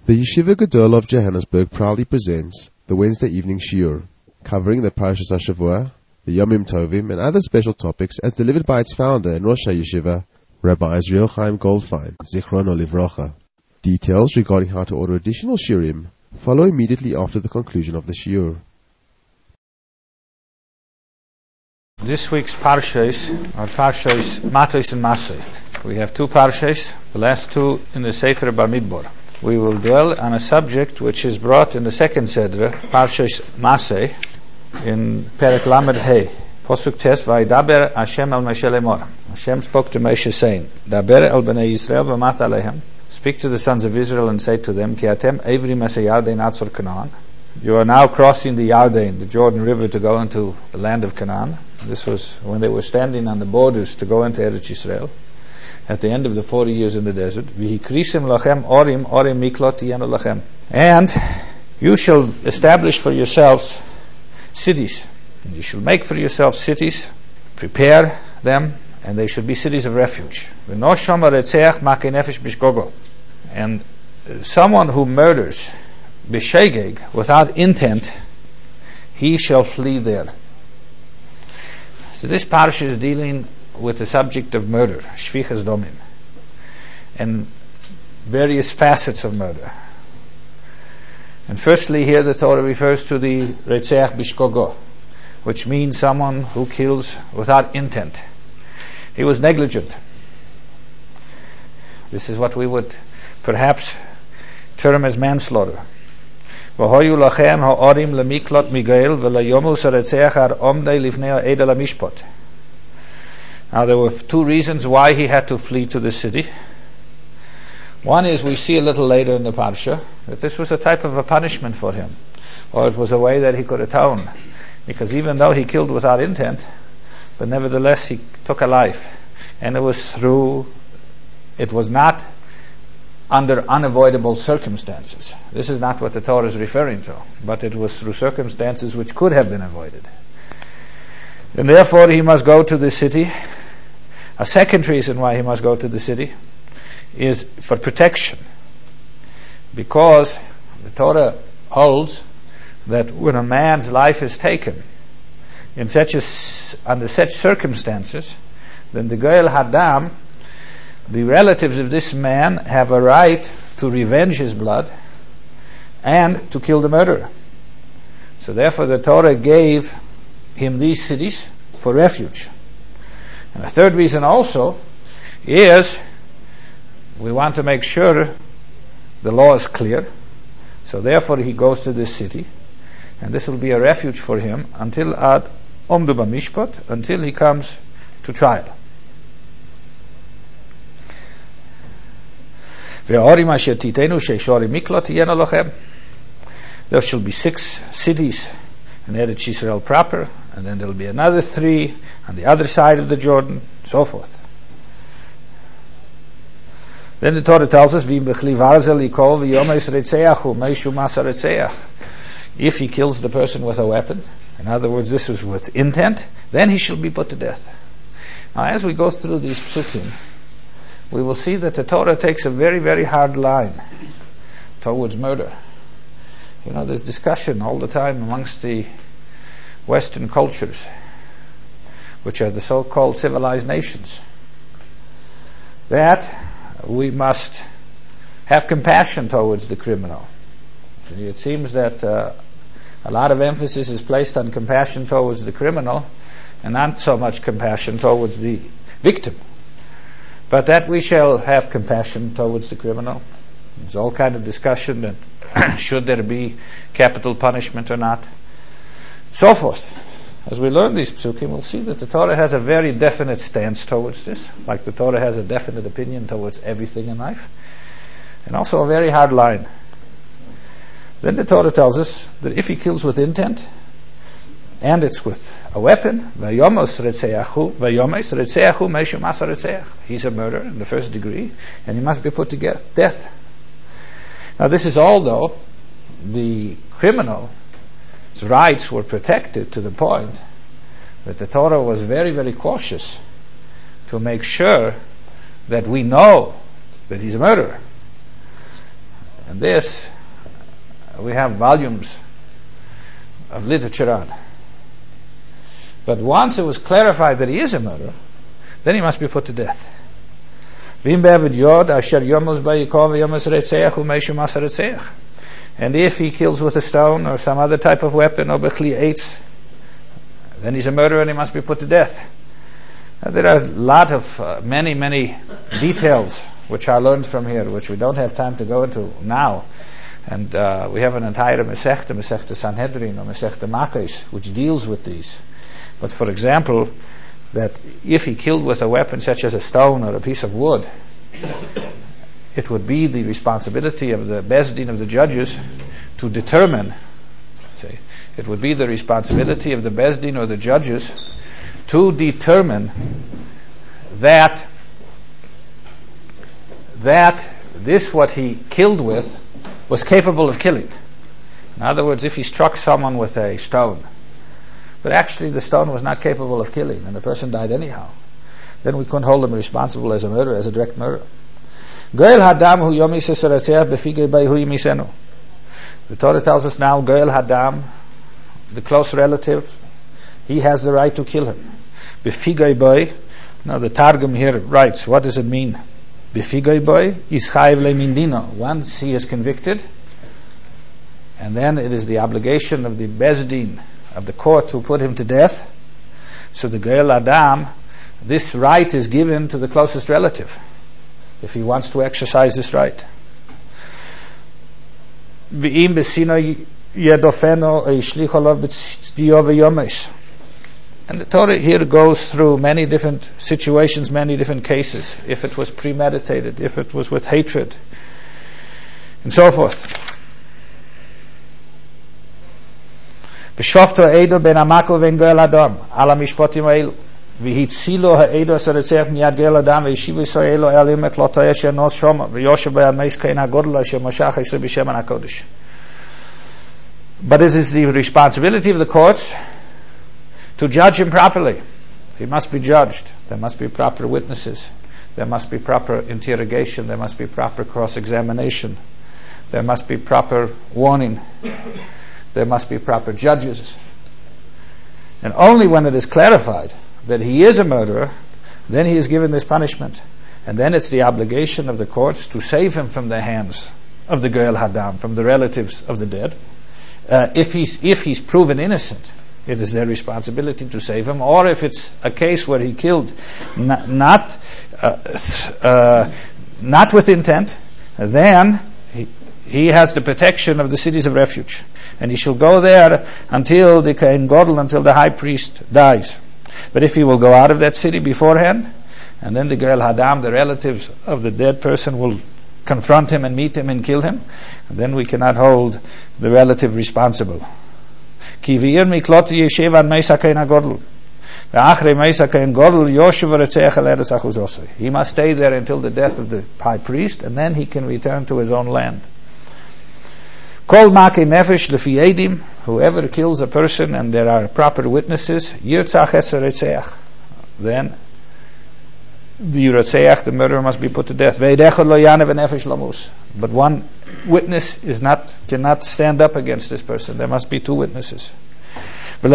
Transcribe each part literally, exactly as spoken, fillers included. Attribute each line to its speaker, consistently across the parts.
Speaker 1: The Yeshiva Gadol of Johannesburg proudly presents the Wednesday evening shiur, covering the Parashas HaShavua, the Yomim Tovim, and other special topics as delivered by its founder and Rosh HaYeshiva, Rabbi Israel Chaim Goldfein, Zichrono Livrocha. Details regarding how to order additional shiurim follow immediately after the conclusion of the shiur.
Speaker 2: This week's Parshas are Parshas Matos and Masei. We have two Parshas, the last two in the Sefer Bamidbar. We will dwell on a subject which is brought in the second Sedra, Parshas Masei, in Perek Lamed Hey. Posuk Tes, Vaidaber Hashem al Moshe lemor. Hashem spoke to Moshe saying, Daber el bnei Yisrael v'mat alehem. Speak to the sons of Israel and say to them, Ki atem evri masei Yarden atzor Canaan. You are now crossing the Yarden, the Jordan River, to go into the land of Canaan. This was when they were standing on the borders to go into Eretz Yisrael, at the end of the forty years in the desert. V'hikrisim lachem orim, orim miklot tiyenu lachem. And you shall establish for yourselves cities. And you shall make for yourselves cities, prepare them, and they should be cities of refuge. V'nosham haretzeach makei nefesh bishgogo. And someone who murders b'shegeg, without intent, he shall flee there. So this parsha is dealing with the subject of murder, shvichas domim, and various facets of murder. And firstly, here the Torah refers to the retzeach bishgogo, which means someone who kills without intent. He was negligent. This is what we would perhaps term as manslaughter. V'hoyu lachem ha'orim lemiklot migael v'layomus haretzeach ar omnei lifnei ha'eda lamishpot. Now there were two reasons why he had to flee to the city. One is, we see a little later in the Parsha, that this was a type of a punishment for him, or it was a way that he could atone. Because even though he killed without intent, but nevertheless he took a life. And it was through, it was not under unavoidable circumstances. This is not what the Torah is referring to, but it was through circumstances which could have been avoided. And therefore he must go to the city. A second reason why he must go to the city is for protection. Because the Torah holds that when a man's life is taken in such a, under such circumstances, then the Goel Hadam, the relatives of this man, have a right to revenge his blood and to kill the murderer. So therefore the Torah gave him these cities for refuge. And a third reason also is we want to make sure the law is clear. So therefore he goes to this city, and this will be a refuge for him until ad omdu b'mishpat, until he comes to trial. Ve'orim asher titenu she'shorim miklot tiyenu lachem. There shall be six cities in Eretz Yisrael proper, and then there will be another three on the other side of the Jordan, so forth. Then the Torah tells us, if he kills the person with a weapon, in other words, this was with intent, then he shall be put to death. Now, as we go through these psukim, we will see that the Torah takes a very, very hard line towards murder. You know, there's discussion all the time amongst the Western cultures, which are the so-called civilized nations, that we must have compassion towards the criminal. It seems that uh, a lot of emphasis is placed on compassion towards the criminal and not so much compassion towards the victim. But that we shall have compassion towards the criminal. There's all kind of discussion that should there be capital punishment or not, so forth. As we learn these psukim, we'll see that the Torah has a very definite stance towards this, like the Torah has a definite opinion towards everything in life, and also a very hard line. Then the Torah tells us that if he kills with intent, and it's with a weapon, he's a murderer in the first degree, and he must be put to death. Now this is all, though, the criminal's rights were protected to the point that the Torah was very, very cautious to make sure that we know that he's a murderer. And this, we have volumes of literature on. But once it was clarified that he is a murderer, then he must be put to death. And if he kills with a stone or some other type of weapon, or bechli eitz, then he's a murderer and he must be put to death. Now, there are a lot of, uh, many, many details which are learned from here, which we don't have time to go into now. And uh, we have an entire Masechta, Masechta Sanhedrin, or Masechta Makos, which deals with these. But for example, that if he killed with a weapon such as a stone or a piece of wood, it would be the responsibility of the Bezdin, of the judges, to determine, say, it would be the responsibility of the Bezdin or the judges to determine that that this what he killed with was capable of killing. In other words, if he struck someone with a stone, but actually the stone was not capable of killing, and the person died anyhow, then we couldn't hold him responsible as a murderer, as a direct murderer. Goel Hadam hu yomi sesaratzeach befigei bei hu yimisenu. The Torah tells us now, Goel Hadam, the close relative, he has the right to kill him. Befigei bei, now the Targum here writes, what does it mean? Befigei bei is chayiv lemindino. Once he is convicted, and then it is the obligation of the Bezdin, of the court, to put him to death. So the Goel Adam, this right is given to the closest relative, if he wants to exercise this right. V'im besino yedofeno ishlich olav b'tzdiyo v'yomesh. And the Torah here goes through many different situations, many different cases. If it was premeditated, if it was with hatred, and so forth. V'shofto ha'edo ben amako v'en goel adam ala mishpotim ha'elu v'hitzilo ha'edo asaretsech miyad goel adam v'yeshivu yisraelo elim et lo to'eh she'nos shoma v'yoshev b'yad meis kein ha'godel asher moshach ha'yisrael b'shemen ha'kodesh. But it is the responsibility of the courts to judge him properly. He must be judged. There must be proper witnesses. There must be proper interrogation. There must be proper cross-examination. There must be proper warning. There must be proper judges. And only when it is clarified that he is a murderer, then he is given this punishment. And then it's the obligation of the courts to save him from the hands of the Goel Hadam, from the relatives of the dead. Uh, if he's if he's proven innocent, it is their responsibility to save him. Or if it's a case where he killed not not, uh, uh, not with intent, then he, he has the protection of the cities of refuge, and he shall go there until the Kohen Gadol, until the high priest dies. But if he will go out of that city beforehand, and then the Goel Hadam, the relatives of the dead person, will confront him and meet him and kill him, and then we cannot hold the relative responsible. He must stay there until the death of the high priest, and then he can return to his own land. Whoever kills a person and there are proper witnesses, then the Yirotzeach, the murderer, must be put to death. But one witness is not cannot stand up against this person. There must be two witnesses. And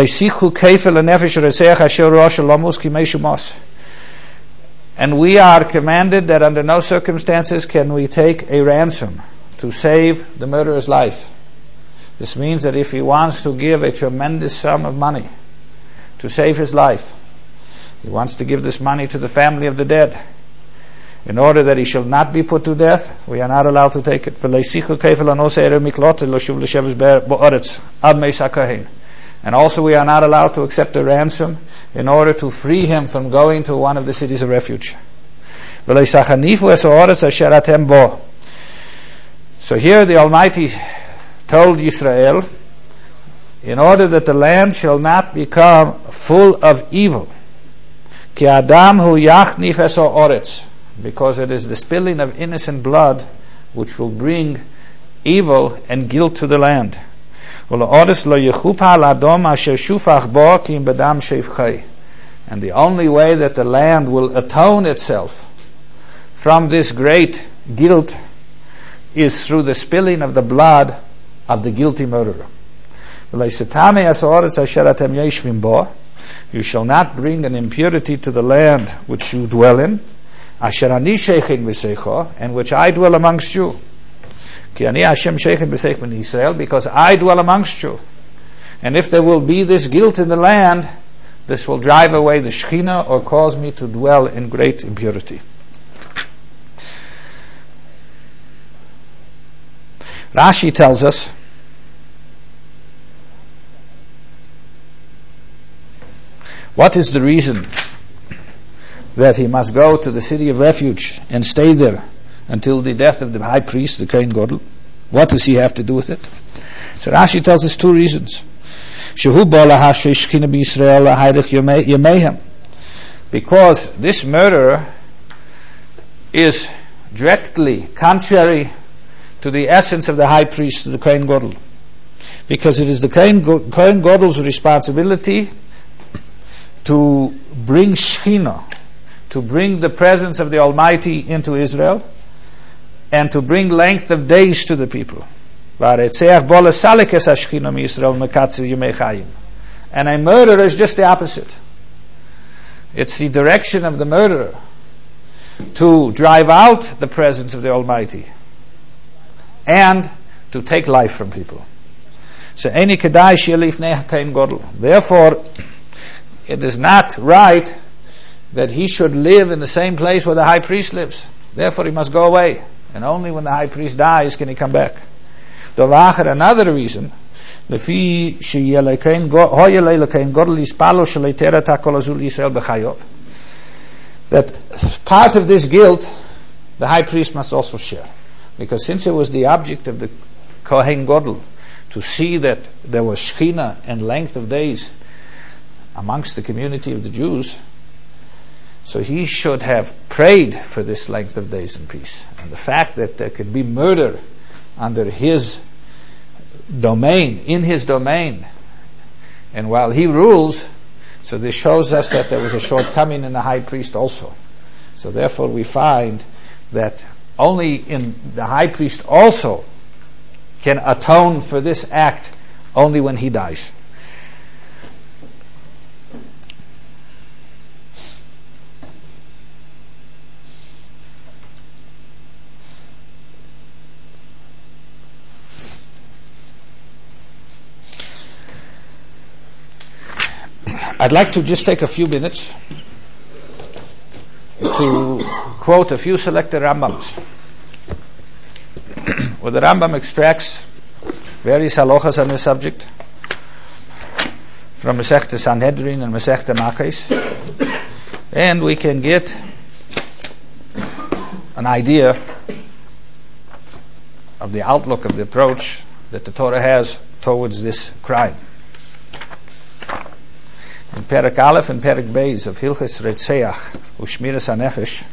Speaker 2: we are commanded that under no circumstances can we take a ransom to save the murderer's life. This means that if he wants to give a tremendous sum of money to save his life, he wants to give this money to the family of the dead, in order that he shall not be put to death, we are not allowed to take it. And also we are not allowed to accept a ransom in order to free him from going to one of the cities of refuge. So here the Almighty told Yisrael, in order that the land shall not become full of evil, Ki Adam hu yachnif es ha'oretz, because it is the spilling of innocent blood which will bring evil and guilt to the land. And the only way that the land will atone itself from this great guilt is through the spilling of the blood of the guilty murderer. You shall not bring an impurity to the land which you dwell in, and which I dwell amongst you. Because I dwell amongst you. And if there will be this guilt in the land, this will drive away the Shekhinah or cause me to dwell in great impurity. Rashi tells us what is the reason that he must go to the city of refuge and stay there until the death of the high priest, the Kohen Gadol. What does he have to do with it? So Rashi tells us two reasons. Because this murderer is directly contrary to the essence of the high priest, the Kohen Gadol. Because it is the Kohen Gadol's responsibility to bring Shekhinah, to bring the presence of the Almighty into Israel, and to bring length of days to the people. And a murderer is just the opposite. It's the direction of the murderer to drive out the presence of the Almighty and to take life from people. So, therefore, it is not right that he should live in the same place where the high priest lives. Therefore, he must go away. And only when the high priest dies can he come back. Another reason, that part of this guilt the high priest must also share. Because since it was the object of the Kohen Gadol to see that there was Shekhinah and length of days amongst the community of the Jews, so he should have prayed for this length of days and peace. And the fact that there could be murder under his domain, in his domain, and while he rules, so this shows us that there was a shortcoming in the high priest also. So therefore we find that only in the high priest also can atone for this act only when he dies. I'd like to just take a few minutes to quote a few selected Rambams, where the Rambam extracts various halachas on this subject from Masechta Sanhedrin and Masechta Makos, and we can get an idea of the outlook of the approach that the Torah has towards this crime. In Perek Aleph and Perek Beis of Hilchos Retzeach Ushmiras HaNefesh,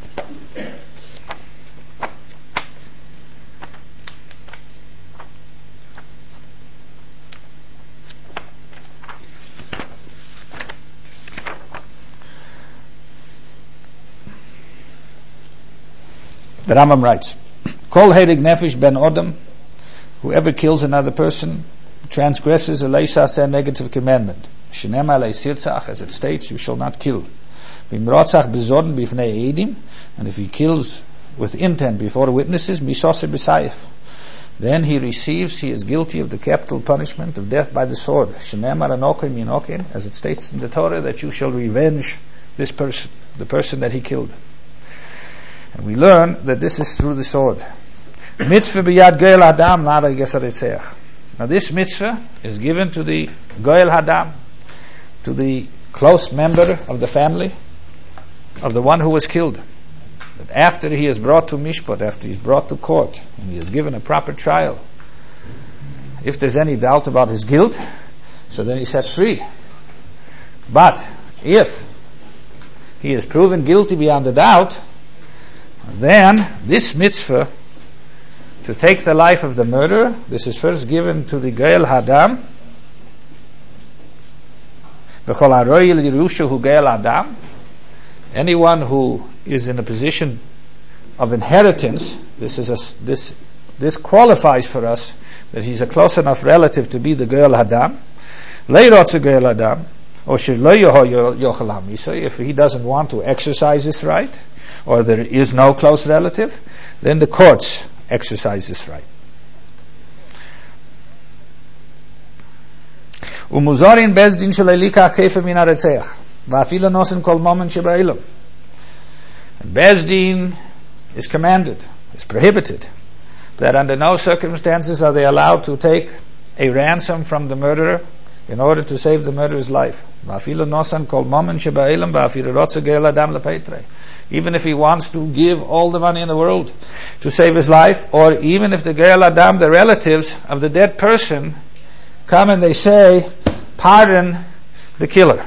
Speaker 2: the Rambam writes, Kol Herig Nefesh Ben Odom, whoever kills another person transgresses a leisas, a negative commandment. Shenema leisirzach, as it states, you shall not kill. Bimrotzach bezodin bifnei edim, and if he kills with intent before witnesses, misose b'sayif, then he receives, he is guilty of the capital punishment of death by the sword. Shenema anokim yinokim, as it states in the Torah, that you shall revenge this person, the person that he killed. And we learn that this is through the sword. Mitzvah b'yad goel hadam nada gesaretzeach. Now this mitzvah is given to the goel hadam, to the close member of the family of the one who was killed. That after he is brought to mishpat, after he is brought to court, and he is given a proper trial, if there's any doubt about his guilt, so then he's set free. But if he is proven guilty beyond a doubt, then this mitzvah to take the life of the murderer, this is first given to the goel hadam. Anyone who is in a position of inheritance, this is a, this this qualifies for us that he's a close enough relative to be the Goel Hadam. Leirotze Goel Hadam, or Shelo Yochel HaMisa, if he doesn't want to exercise this right, or there is no close relative, then the courts exercise this right. Umuzorin bezdin shelelikach kefe min haretzeach, va'afila nosen kol momen sheba'ilam. And bezdin is commanded, is prohibited, that under no circumstances are they allowed to take a ransom from the murderer in order to save the murderer's life. Va'afila nosen kol momen sheba'ilam, va'afila rotze Goel Hadam lepeitrei. Even if he wants to give all the money in the world to save his life, or even if the Goel Hadam, the relatives of the dead person, come and they say, pardon the killer.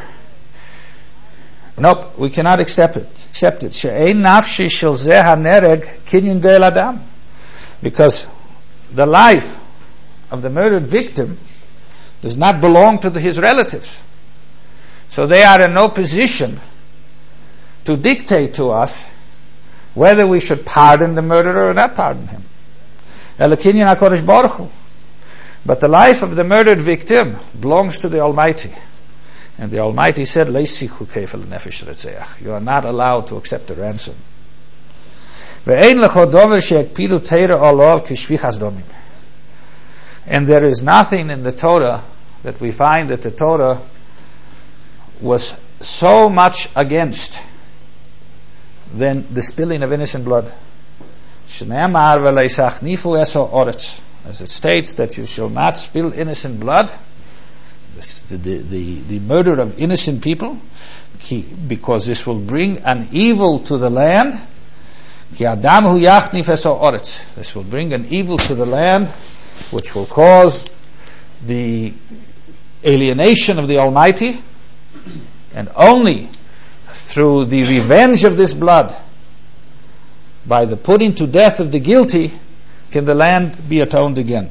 Speaker 2: Nope, we cannot accept it. Accept it. She'ein nafshi shel zeh hanereg kinyan Goel Hadam. Because the life of the murdered victim does not belong to the, his relatives. So they are in no position to dictate to us whether we should pardon the murderer or not pardon him. Ela kinyan HaKadosh Baruch Hu. But the life of the murdered victim belongs to the Almighty. And the Almighty said, Leisichu kefel nefesh retzeach. You are not allowed to accept a ransom. Ve'ein lecho dover she'ekpidu teira olav kishvichas domim. And there is nothing in the Torah that we find that the Torah was so much against than the spilling of innocent blood. Shneamar v'leisachnifu eso oretz. As it states that you shall not spill innocent blood, this, the, the, the, the murder of innocent people, because this will bring an evil to the land. This will bring an evil to the land, which will cause the alienation of the Almighty, and only through the revenge of this blood, by the putting to death of the guilty, can the land be atoned again.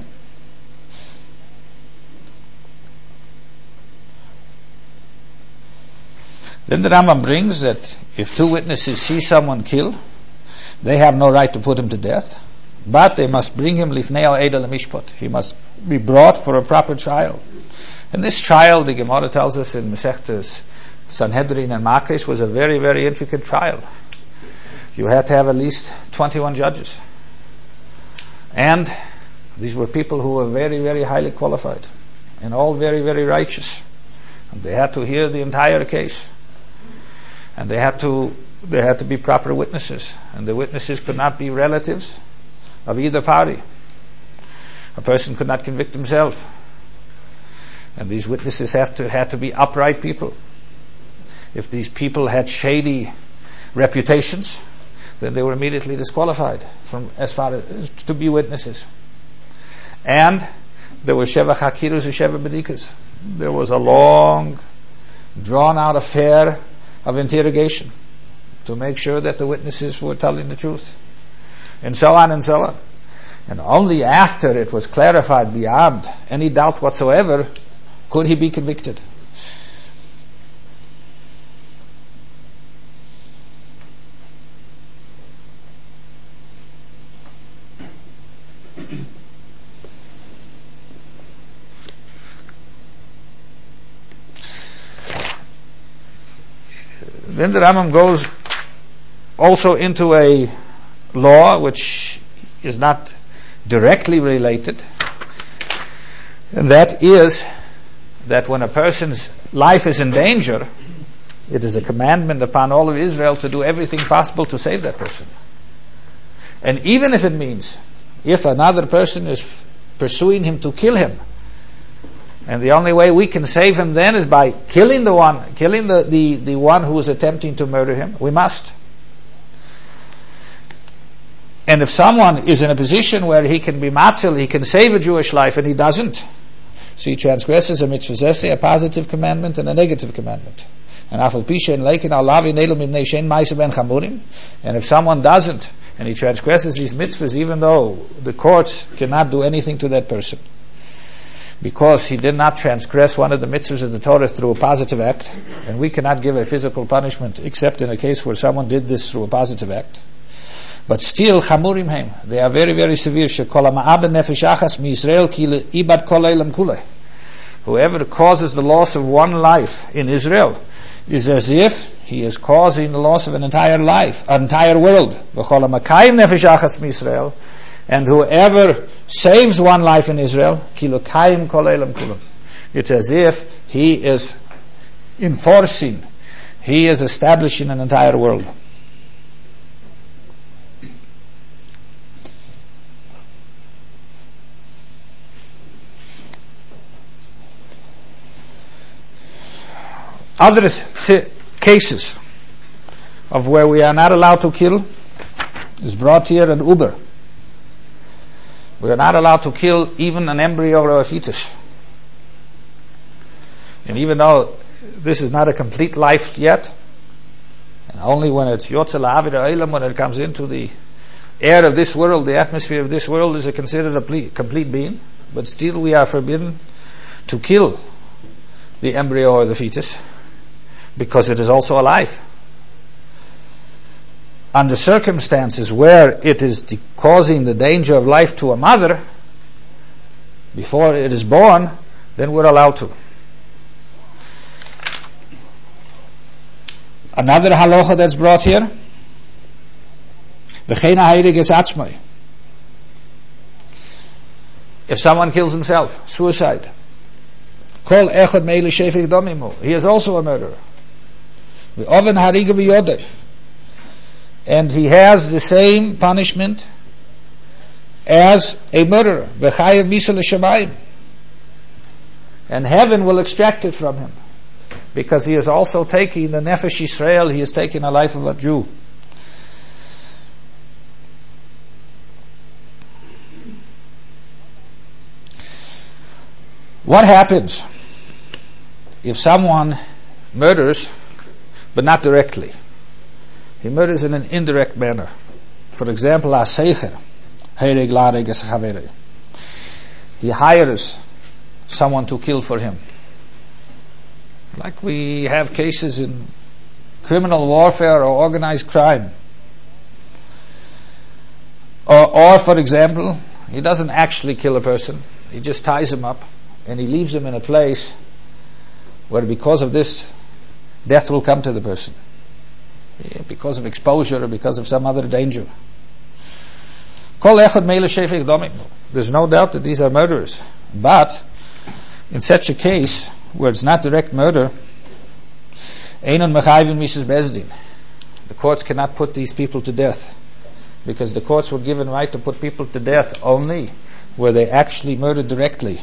Speaker 2: Then the Rambam brings that if two witnesses see someone killed, they have no right to put him to death, but they must bring him lifnei ha'eda lemishpat. He must be brought for a proper trial. And this trial, the Gemara tells us in Masechtas Sanhedrin and Makos, was a very, very intricate trial. You had to have at least twenty-one judges. And these were people who were very, very highly qualified and all very, very righteous. And they had to hear the entire case. And they had to they had to be proper witnesses. And the witnesses could not be relatives of either party. A person could not convict himself. And these witnesses have to had to be upright people. If these people had shady reputations, then they were immediately disqualified from as far as to be witnesses. And there were sheva chakirus and sheva bedikas. There was a long, drawn-out affair of interrogation to make sure that the witnesses were telling the truth, and so on and so on. And only after it was clarified beyond any doubt whatsoever could he be convicted. Then the Rambam goes also into a law which is not directly related, and that is that when a person's life is in danger, it is a commandment upon all of Israel to do everything possible to save that person. And even if it means, if another person is pursuing him to kill him, and the only way we can save him then is by killing the one, killing the, the, the one who is attempting to murder him, we must. And if someone is in a position where he can be matzil, he can save a Jewish life, and he doesn't, so he transgresses a mitzvah zeseh, a positive commandment and a negative commandment. And and if someone doesn't, and he transgresses these mitzvahs, even though the courts cannot do anything to that person, because he did not transgress one of the mitzvahs of the Torah through a positive act, and we cannot give a physical punishment except in a case where someone did this through a positive act. But still, chamurim heim. They are very, very severe. Shekol ha'ma'aben nefesh achas mi-Yisrael ki ibad kol eilam kulei. Whoever causes the loss of one life in Israel is as if he is causing the loss of an entire life, an entire world. V'chol ha'makayim nefesh achas mi-Yisrael. And whoever saves one life in Israel, ki lokayim kol eilam kulam. It's as if he is enforcing, he is establishing an entire world. Other cases of where we are not allowed to kill is brought here in Uber. We are not allowed to kill even an embryo or a fetus. And even though this is not a complete life yet, and only when it's Yotze La'avid Ha'olam, when it comes into the air of this world, the atmosphere of this world, is it considered a ple- complete being. But still we are forbidden to kill the embryo or the fetus, because it is also alive. Under circumstances where it is de- causing the danger of life to a mother before it is born, then we're allowed to. Another halacha that's brought here, v'chein ha'hereg es atzmai. If someone kills himself, suicide, kol echad me'ele shefech damimu, he is also a murderer. V'oven hariga b'yodeh, and he has the same punishment as a murderer. V'chayev misa l'shamayim, and heaven will extract it from him, because he is also taking the Nefesh Yisrael, he is taking a life of a Jew. What happens if someone murders, but not directly? He murders in an indirect manner. For example, a seicher, hereg la'hareg es chavere. He hires someone to kill for him. Like we have cases in criminal warfare or organized crime. Or, or, for example, he doesn't actually kill a person. He just ties him up and he leaves him in a place where because of this, death will come to the person. Yeah, because of exposure or because of some other danger. There's no doubt that these are murderers. But in such a case, where it's not direct murder, the courts cannot put these people to death, because the courts were given right to put people to death only where they actually murdered directly.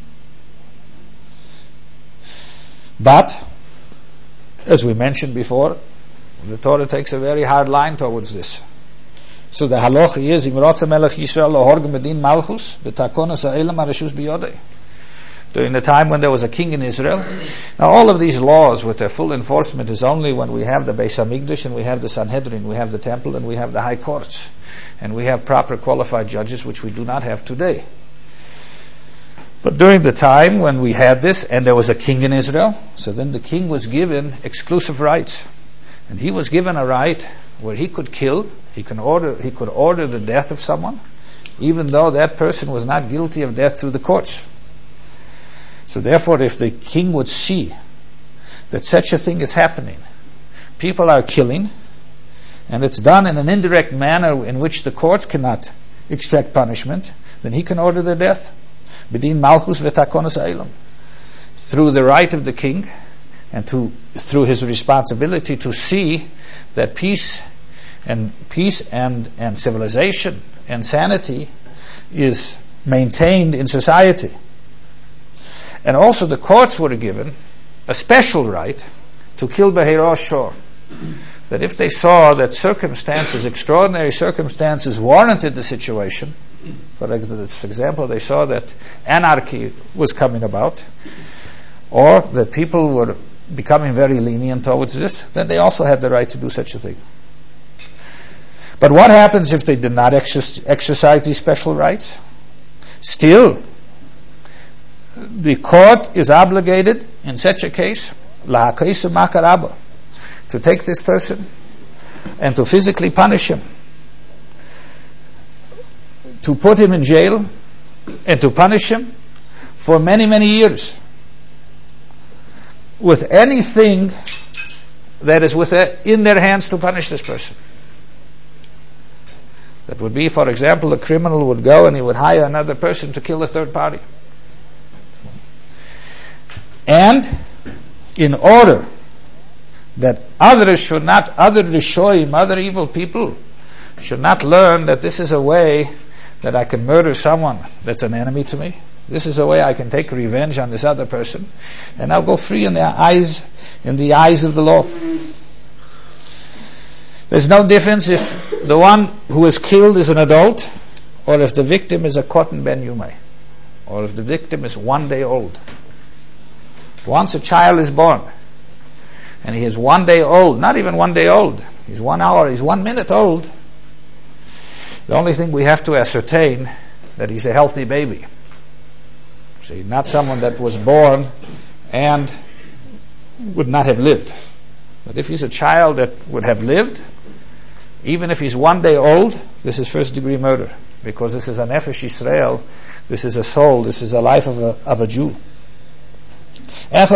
Speaker 2: But, as we mentioned before, the Torah takes a very hard line towards this. So the halacha is, Im rotze melech Yisrael lohorgem bedin malchus, b'takonas ha'elam hareshus biyodei. During the time when there was a king in Israel. Now all of these laws with their full enforcement is only when we have the Beis HaMikdash and we have the Sanhedrin, we have the temple and we have the high courts. And we have proper qualified judges, which we do not have today. But during the time when we had this and there was a king in Israel, so then the king was given exclusive rights. And he was given a right where he could kill, he can order, he could order the death of someone, even though that person was not guilty of death through the courts. So therefore, if the king would see that such a thing is happening, people are killing, and it's done in an indirect manner in which the courts cannot extract punishment, then he can order their death. B'din malchus v'takonos ha'olam, through the right of the king, and to through his responsibility to see that peace and peace and, and civilization and sanity is maintained in society. And also the courts were given a special right to kill Behirosh Shor. That if they saw that circumstances, extraordinary circumstances warranted the situation, for example, they saw that anarchy was coming about, or that people were becoming very lenient towards this, then they also had the right to do such a thing. But what happens if they did not exercise these special rights? Still, the court is obligated in such a case to take this person and to physically punish him to put him in jail and to punish him for many, many years with anything that is within their hands to punish this person. That would be, for example, a criminal would go and he would hire another person to kill a third party. And in order that others should not, other Rishoyim, other evil people, should not learn that this is a way that I can murder someone that's an enemy to me. This is a way I can take revenge on this other person, and I'll go free in the eyes, in the eyes of the law. There's no difference if the one who is killed is an adult, or if the victim is a Kotten Ben Yumei, or if the victim is one day old. Once a child is born, and he is one day old, not even one day old, he's one hour, he's one minute old, the only thing we have to ascertain that he's a healthy baby. See, not someone that was born and would not have lived. But if he's a child that would have lived, even if he's one day old, this is first degree murder, because this is a Nefesh Yisrael, this is a soul, this is a life of a, of a Jew. There's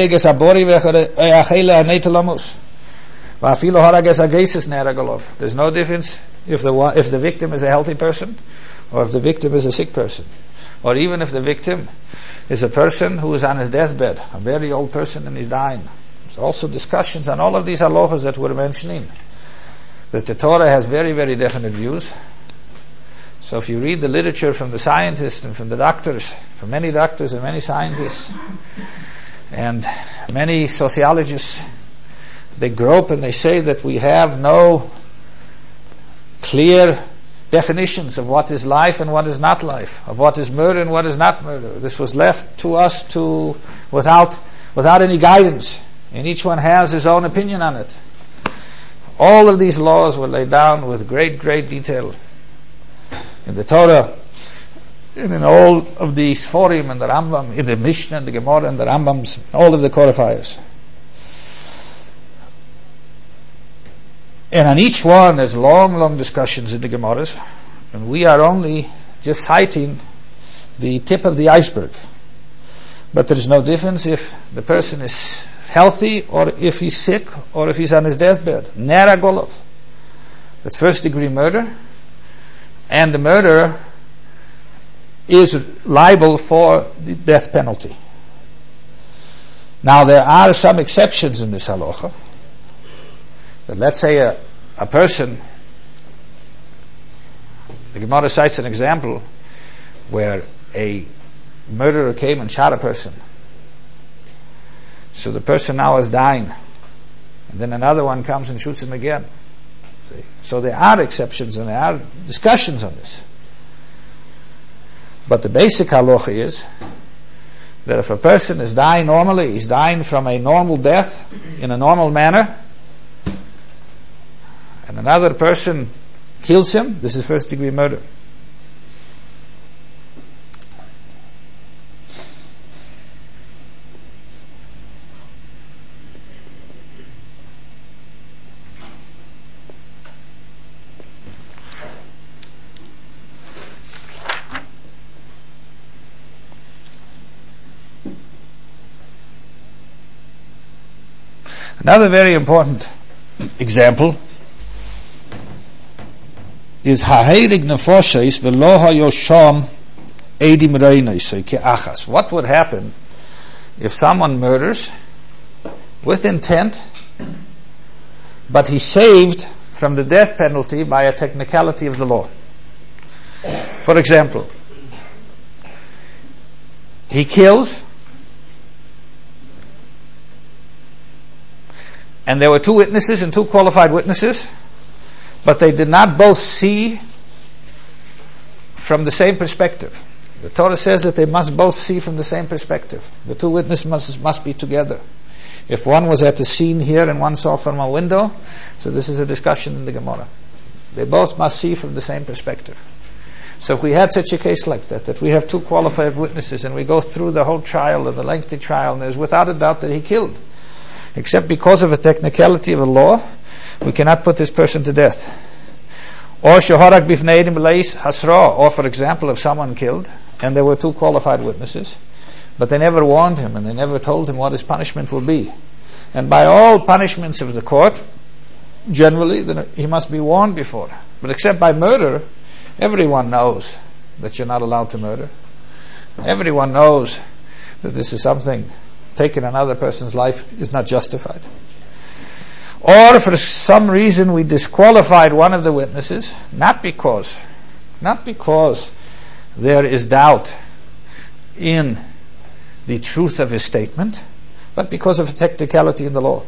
Speaker 2: no difference if the if the victim is a healthy person, or if the victim is a sick person, or even if the victim is a person who is on his deathbed, a very old person and he's dying. There's also discussions on all of these halachas that we're mentioning, that the Torah has very, very definite views. So if you read the literature from the scientists and from the doctors, from many doctors and many scientists and many sociologists, they grope and they say that we have no clear definitions of what is life and what is not life, of what is murder and what is not murder. This was left to us to without without any guidance, and each one has his own opinion on it. All of these laws were laid down with great, great detail in the Torah, and in all of the Sforim and the Rambam, in the Mishnah and the Gemara and the Rambams, all of the codifiers. And on each one there's long, long discussions in the Gemaras, and we are only just citing the tip of the iceberg. But there's no difference if the person is healthy or if he's sick or if he's on his deathbed. Nera Golov. That's first degree murder, and the murderer is liable for the death penalty. Now there are some exceptions in this halacha. But let's say a, a person, the Gemara cites an example where a murderer came and shot a person. So the person now is dying, and then another one comes and shoots him again. See? So there are exceptions and there are discussions on this. But the basic halacha is that if a person is dying normally, he's dying from a normal death in a normal manner, and another person kills him, this is first degree murder. Another very important example is ha'herig nefoshes v'lo hayosham edim reinose ke'achas. What would happen if someone murders with intent, but he's saved from the death penalty by a technicality of the law? For example, he kills, and there were two witnesses and two qualified witnesses, but they did not both see from the same perspective. The Torah says that they must both see from the same perspective. The two witnesses must, must be together. If one was at the scene here and one saw from a window, so this is a discussion in the Gemara. They both must see from the same perspective. So if we had such a case like that, that we have two qualified witnesses and we go through the whole trial and the lengthy trial, and there's without a doubt that he killed, except because of a technicality of a law, we cannot put this person to death. Or shehorak bifnei edim b'leis hasra. Or, for example, if someone killed, and there were two qualified witnesses, but they never warned him, and they never told him what his punishment will be. And by all punishments of the court, generally, then he must be warned before. But except by murder, everyone knows that you're not allowed to murder. Everyone knows that this is something, taking another person's life is not justified. Or for some reason we disqualified one of the witnesses, not because, not because there is doubt in the truth of his statement, but because of a technicality in the law.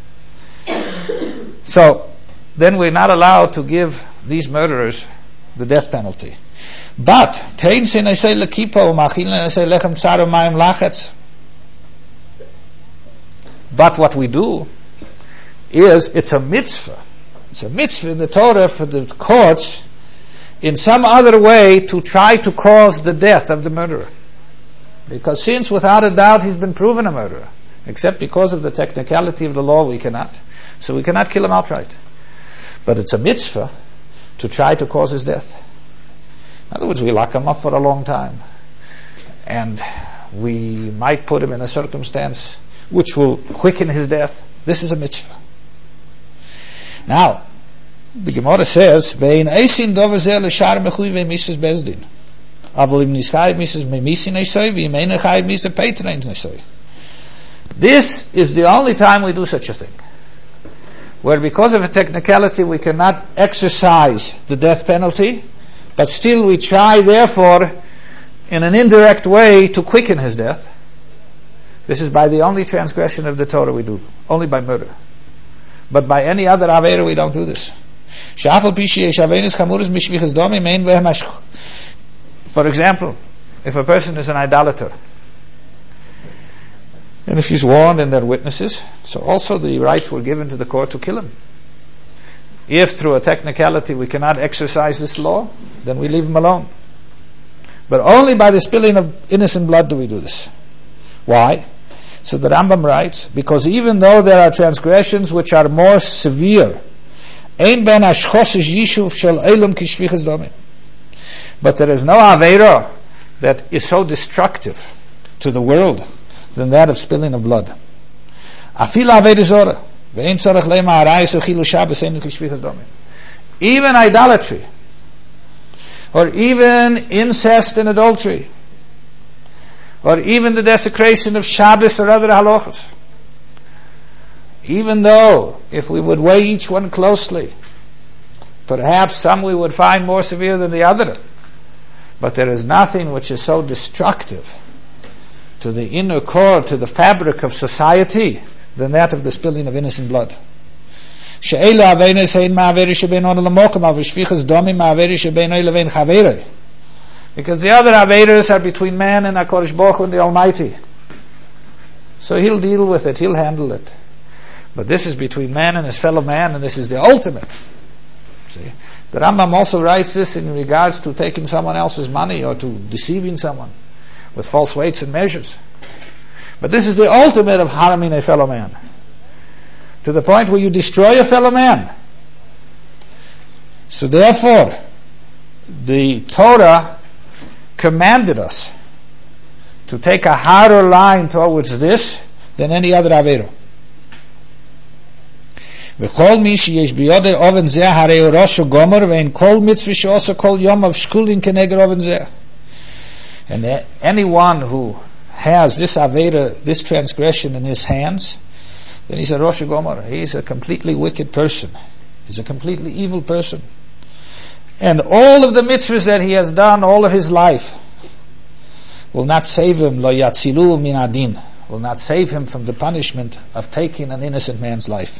Speaker 2: So, then we're not allowed to give these murderers the death penalty. But, but what we do is, it's a mitzvah. It's a mitzvah in the Torah for the courts in some other way to try to cause the death of the murderer. Because since without a doubt he's been proven a murderer, except because of the technicality of the law we cannot. So we cannot kill him outright. But it's a mitzvah to try to cause his death. In other words, we lock him up for a long time. And we might put him in a circumstance which will quicken his death. This is a mitzvah. Now, the Gemara says, "Ve'in eisin dover zeh l'shar mechui ve'misas bezdin. Avol im nischai misas me'misin esoi, ve'im ein chai misas peitrein esoi." This is the only time we do such a thing, where because of a technicality we cannot exercise the death penalty, but still we try, therefore, in an indirect way to quicken his death. This is by the only transgression of the Torah we do, only by murder. But by any other avera we don't do this. For example, if a person is an idolater, and if he's warned and there are witnesses, so also the rights were given to the court to kill him. If through a technicality we cannot exercise this law, then we leave him alone. But only by the spilling of innocent blood do we do this. Why? So the Rambam writes, because even though there are transgressions which are more severe, but there is no Aveira that is so destructive to the world than that of spilling of blood. Even idolatry, or even incest and adultery, or even the desecration of Shabbos or other halachos, even though, if we would weigh each one closely, perhaps some we would find more severe than the other, but there is nothing which is so destructive to the inner core, to the fabric of society, than that of the spilling of innocent blood. Because the other Averas are between man and HaKadosh Baruch Hu and the Almighty. So he'll deal with it, he'll handle it. But this is between man and his fellow man, and this is the ultimate. See? The Rambam also writes this in regards to taking someone else's money or to deceiving someone with false weights and measures. But this is the ultimate of harming a fellow man, to the point where you destroy a fellow man. So therefore, the Torah commanded us to take a harder line towards this than any other Avera. וכל מי שיש בידי אובן זה הרי הוא ראש הגומר ואין כל מצווה שעושה כל יום of שקולין כנגד אובן זה. And anyone who has this Avera, this transgression in his hands, then he's a Rosh Gomer. He's a completely wicked person. He's a completely evil person. And all of the mitzvahs that he has done all of his life will not save him, lo yatzilu min adin, will not save him from the punishment of taking an innocent man's life.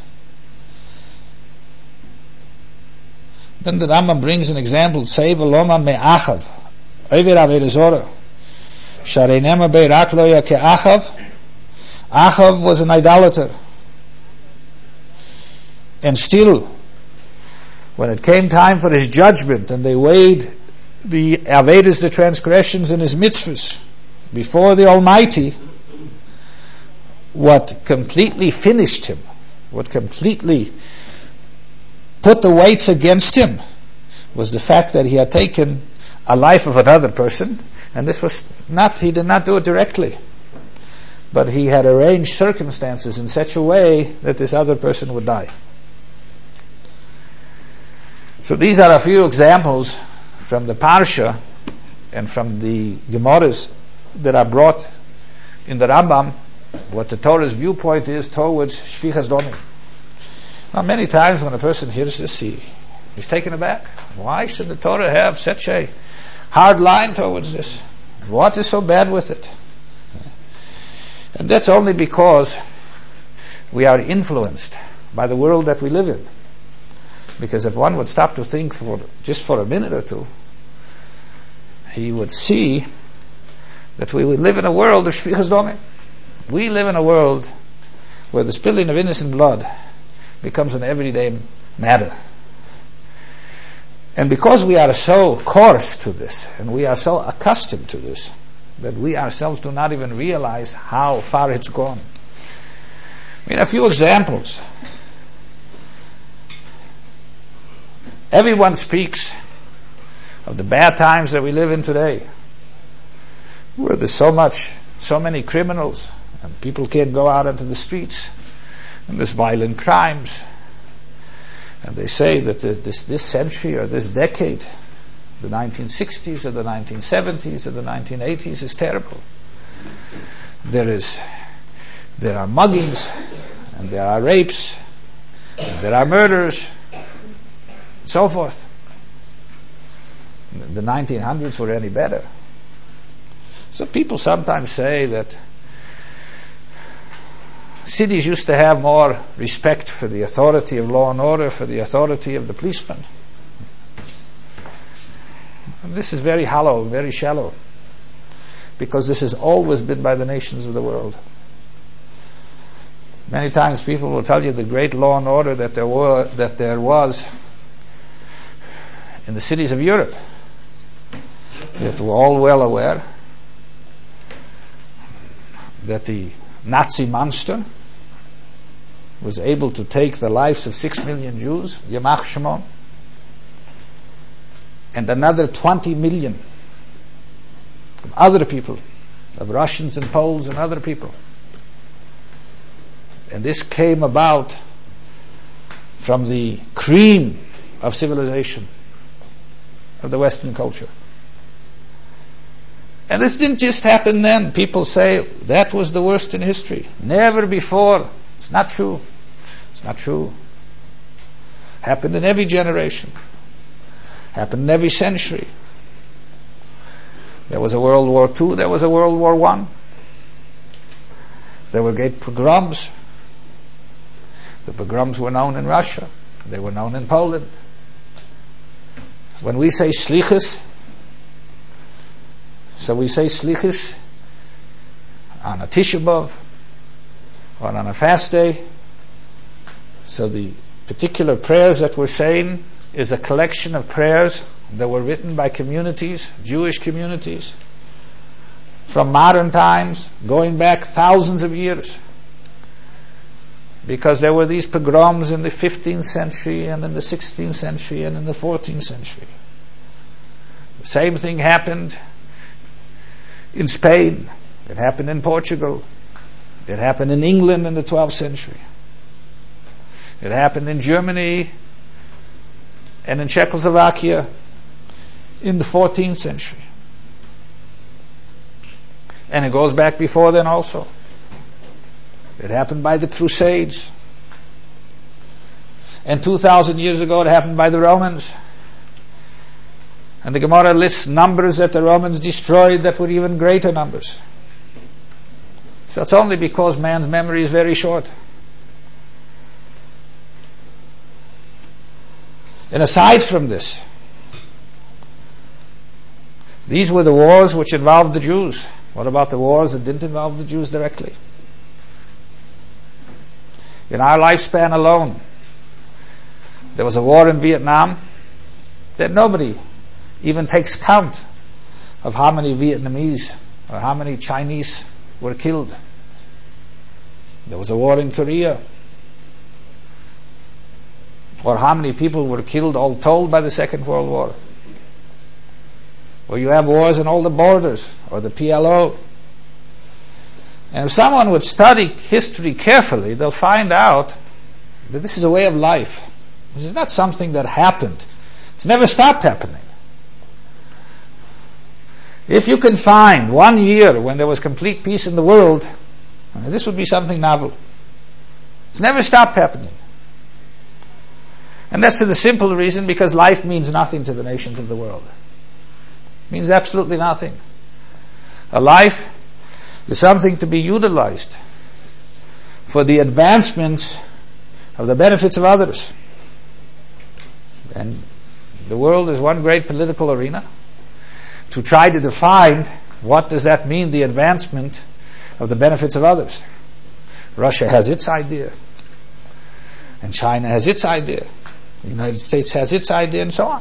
Speaker 2: Then the Rambam brings an example, save a loma me'achav, over Avera Zorah. Sharei nema beirak lo ya ke'achav. Achav was an idolater. And still, when it came time for his judgment, and they weighed the Avedas, the transgressions, and his mitzvahs before the Almighty, what completely finished him, what completely put the weights against him, was the fact that he had taken a life of another person, and this was not, he did not do it directly, but he had arranged circumstances in such a way that this other person would die. So these are a few examples from the Parsha and from the Gemaras that are brought in the Rambam, what the Torah's viewpoint is towards Shfichas Domim. Now, many times when a person hears this, he, he's taken aback. Why should the Torah have such a hard line towards this? What is so bad with it? And that's only because we are influenced by the world that we live in. Because if one would stop to think for just for a minute or two, he would see that we would live in a world of Shfichas Domim. We live in a world where the spilling of innocent blood becomes an everyday matter. And because we are so coarse to this, and we are so accustomed to this, that we ourselves do not even realize how far it's gone. I mean, a few examples. Everyone speaks of the bad times that we live in today, where there's so much, so many criminals, and people can't go out into the streets, and there's violent crimes. And they say that the, this, this century or this decade, the nineteen sixties or the nineteen seventies or the nineteen eighties, is terrible. There is, there are muggings, and there are rapes, and there are murders, and so forth. The nineteen hundreds were any better. So people sometimes say that cities used to have more respect for the authority of law and order, for the authority of the policeman. And this is very hollow, very shallow, because this has always been by the nations of the world. Many times people will tell you the great law and order that there were, that there was in the cities of Europe. That we're all well aware that the Nazi monster was able to take the lives of six million Jews, Yamach Shimon, and another twenty million of other people, of Russians and Poles and other people. And this came about from the cream of civilization, of the Western culture. And this didn't just happen then. People say that was the worst in history. Never before. It's not true. It's not true. Happened in every generation. Happened in every century. There was a World War Two. There was a World War One. There were great pogroms. The pogroms were known in Russia. They were known in Poland. When we say Shlichus, so we say Shlichus on a Tisha B'Av or on a fast day. So the particular prayers that we're saying is a collection of prayers that were written by communities, Jewish communities, from modern times, going back thousands of years. Because there were these pogroms in the fifteenth century and in the sixteenth century and in the fourteenth century. The same thing happened in Spain. It happened in Portugal. It happened in England in the twelfth century. It happened in Germany and in Czechoslovakia in the fourteenth century. And it goes back before then also. It happened by the Crusades. And two thousand years ago it happened by the Romans. And the Gemara lists numbers that the Romans destroyed that were even greater numbers. So it's only because man's memory is very short. And aside from this, these were the wars which involved the Jews. What about the wars that didn't involve the Jews directly? In our lifespan alone, there was a war in Vietnam that nobody even takes count of how many Vietnamese or how many Chinese were killed. There was a war in Korea. or how many people were killed all told by the Second World War. Or you have wars in all the borders, or the P L O. And if someone would study history carefully, they'll find out that this is a way of life. This is not something that happened. It's never stopped happening. If you can find one year when there was complete peace in the world, this would be something novel. It's never stopped happening. And that's for the simple reason because life means nothing to the nations of the world. It means absolutely nothing. A life is something to be utilized for the advancement of the benefits of others. And the world is one great political arena. To try to define what does that mean, the advancement of the benefits of others. Russia has its idea, and China has its idea, the United States has its idea, and so on.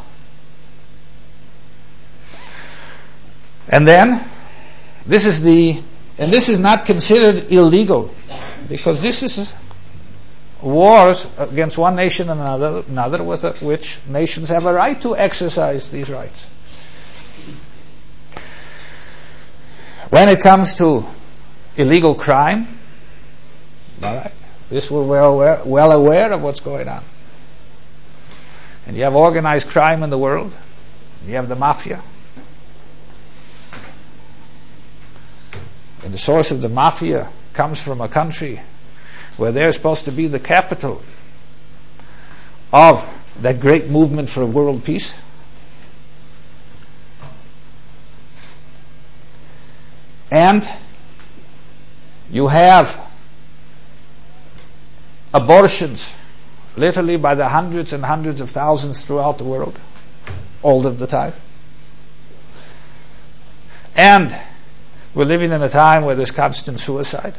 Speaker 2: And then, this is the, and this is not considered illegal, because this is wars against one nation and another, another with a, which nations have a right to exercise these rights. When it comes to illegal crime, all right, this we're well aware, well aware of what's going on. And you have organized crime in the world. You have the mafia. And the source of the mafia comes from a country where they're supposed to be the capital of that great movement for world peace. And you have abortions literally by the hundreds and hundreds of thousands throughout the world, all of the time. And we're living in a time where there's constant suicide.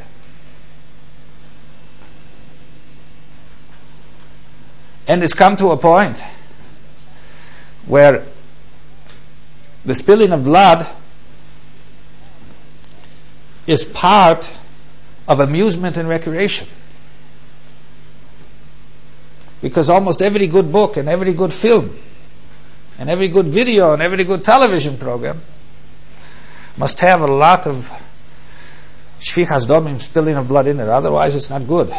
Speaker 2: And it's come to a point where the spilling of blood is part of amusement and recreation. Because almost every good book and every good film and every good video and every good television program must have a lot of shfichas domim, spilling of blood in it. Otherwise it's not good.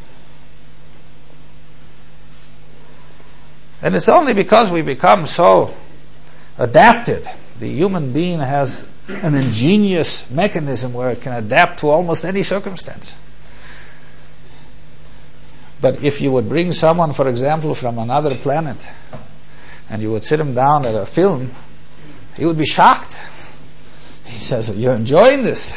Speaker 2: And it's only because we become so adapted. The human being has an ingenious mechanism where it can adapt to almost any circumstance. But if you would bring someone, for example, from another planet, and you would sit him down at a film, he would be shocked. He says, "You're enjoying this."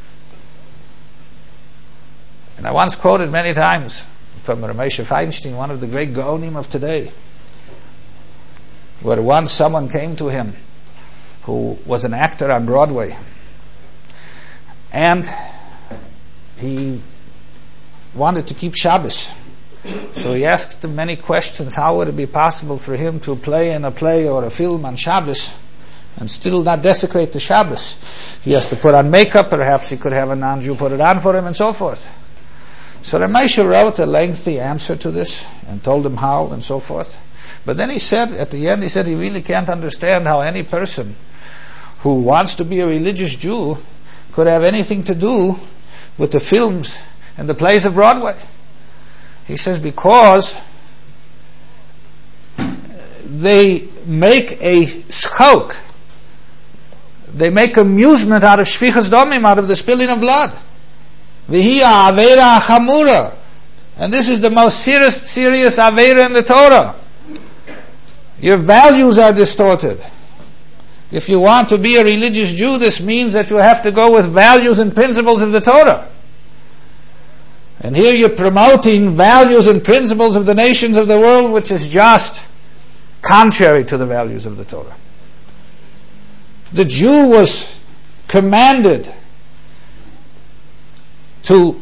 Speaker 2: And I once quoted many times from Ramesha Feinstein, one of the great Gaonim of today, where once someone came to him who was an actor on Broadway, and he wanted to keep Shabbos. So he asked him many questions. How would it be possible for him to play in a play or a film on Shabbos and still not desecrate the Shabbos? He has to put on makeup. Perhaps he could have a non-Jew put it on for him, and so forth. So Ramesha wrote a lengthy answer to this and told him how and so forth. But then he said, at the end, he said he really can't understand how any person who wants to be a religious Jew could have anything to do with the films and the plays of Broadway. He says because they make a schok, they make amusement out of shfichas domim, out of the spilling of blood. V'hi aveira chamura, and this is the most serious, serious aveira in the Torah. Your values are distorted. If you want to be a religious Jew, this means that you have to go with values and principles of the Torah. And here you're promoting values and principles of the nations of the world, which is just contrary to the values of the Torah. The Jew was commanded to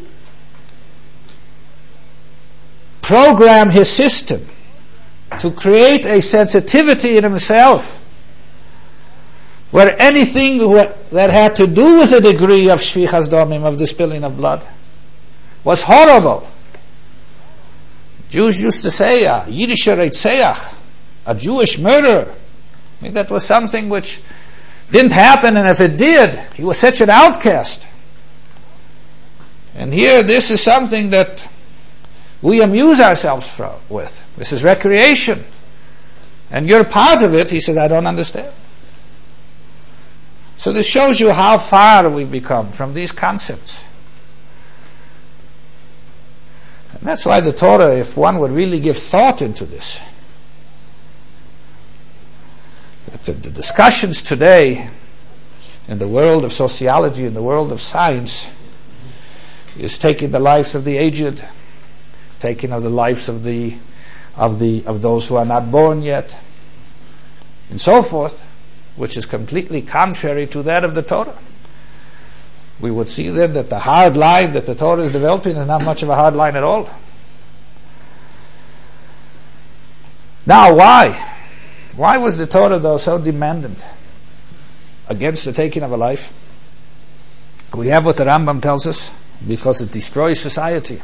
Speaker 2: program his system, to create a sensitivity in himself where anything that had to do with a degree of shfichas domim, of the spilling of blood, was horrible. Jews used to say, a Yiddisher Eitzeach, a Jewish murderer. I mean, that was something which didn't happen, and if it did, he was such an outcast. And here, this is something that we amuse ourselves from, with. This is recreation. And you're part of it. He says, I don't understand. So this shows you how far we've become from these concepts. And that's why the Torah, if one would really give thought into this, the, the discussions today in the world of sociology, in the world of science, is taking the lives of the aged, taking of the lives of the of the of those who are not born yet, and so forth, which is completely contrary to that of the Torah. We would see then that the hard line that the Torah is developing is not much of a hard line at all. Now, why? Why was the Torah, though, so demanding against the taking of a life? We have what the Rambam tells us, because it destroys society.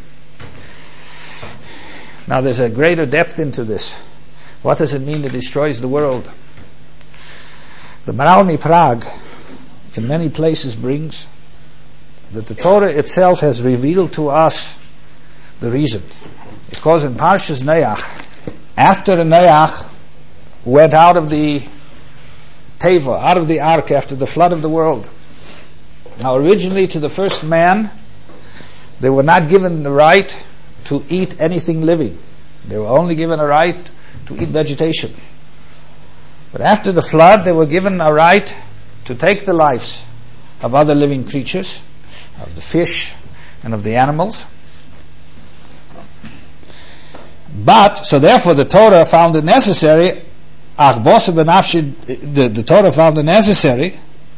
Speaker 2: Now, there's a greater depth into this. What does it mean it destroys the world? The Maral Prague, in many places, brings that the Torah itself has revealed to us the reason. Because in Parshas Noach, after Noach went out of the Teva, out of the ark after the flood of the world. Now, originally to the first man, they were not given the right to eat anything living. They were only given a right to eat vegetation. But after the flood, they were given a right to take the lives of other living creatures, of the fish and of the animals. But, so therefore the Torah found it necessary, the, the Torah found it necessary,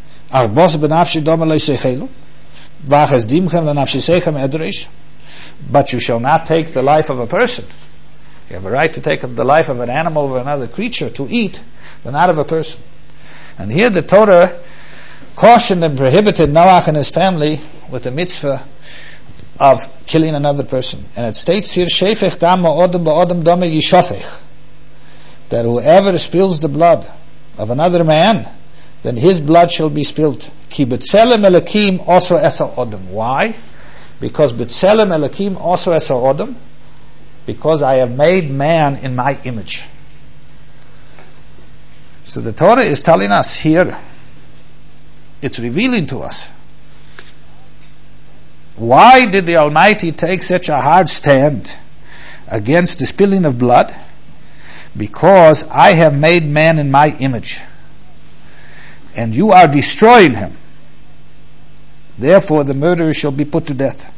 Speaker 2: but you shall not take the life of a person. You have a right to take the life of an animal or another creature to eat, but not of a person. And here the Torah cautioned and prohibited Noach and his family with the mitzvah of killing another person. And it states here, Shefech dam ha'odem ba'odem dame yishofech, that whoever spills the blood of another man, then his blood shall be spilled. Ki b'tzelem elakim also es ha'odem. Why? Because b'tzelem elakim also es ha'odem, because I have made man in my image. So the Torah is telling us here, it's revealing to us, why did the Almighty take such a hard stand against the spilling of blood? Because I have made man in my image, and you are destroying him. Therefore the murderer shall be put to death.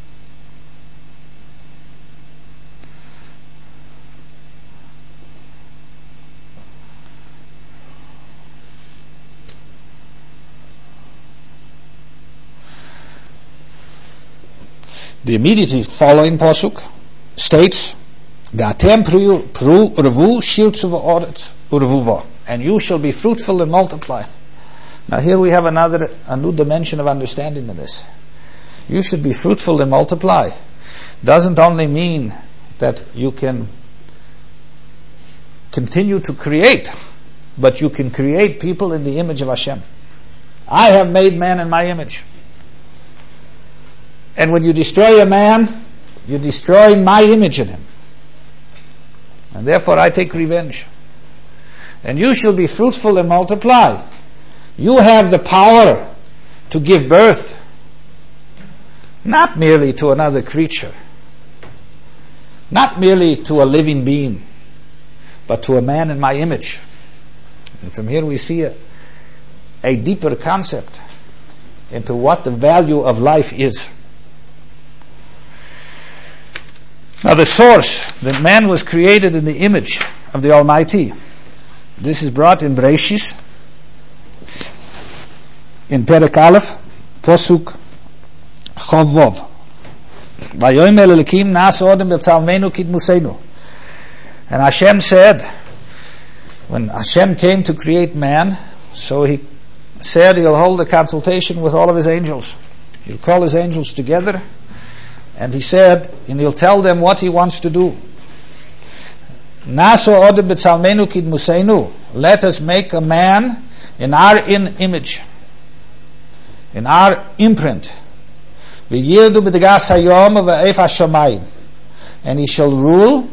Speaker 2: The immediately following pasuk states, "Gatem pru pru revu shiltzu va'oretz urevuva," and you shall be fruitful and multiply. Now here we have another a new dimension of understanding in this. You should be fruitful and multiply. Doesn't only mean that you can continue to create, but you can create people in the image of Hashem. I have made man in my image. And when you destroy a man, you destroy my image in him. And therefore I take revenge. And you shall be fruitful and multiply. You have the power to give birth, not merely to another creature, not merely to a living being, but to a man in my image. And from here we see a, a deeper concept into what the value of life is. Now the source, that man was created in the image of the Almighty. This is brought in Bereshis, in Perek Aleph, Posuk Chov Vov. Vayomer Elokim nas odem b'tzalmenu kidmusenu. And Hashem said, when Hashem came to create man, so he said he'll hold a consultation with all of his angels. He'll call his angels together, and he said, and he'll tell them what he wants to do. Naso odem betzalmenu kidmuseinu. Let us make a man in our in image, in our imprint. V'yildu b'degas hayom v'eif hashamayim. And he shall rule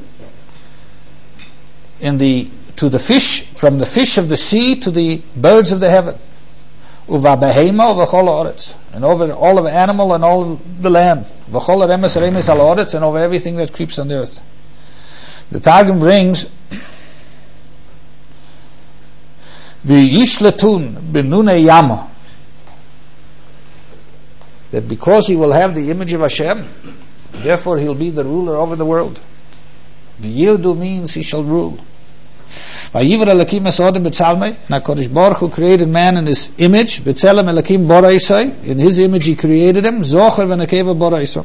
Speaker 2: in the to the fish, from the fish of the sea to the birds of the heaven. Uva behema v'chol haaretz. And over all of animal and all of the land. V'chol remes remes al haaretz, and over everything that creeps on the earth. The Targum brings v'yishletun b'nunei yama, that because he will have the image of Hashem, therefore he'll be the ruler over the world. V'yildu means he shall rule. V'yivra elakim es odem b'tzalmei, and HaKadosh Baruch Hu created man in his image. B'tzelem elakim boraisai, in his image he created him. Zocher v'nekeva boraisai.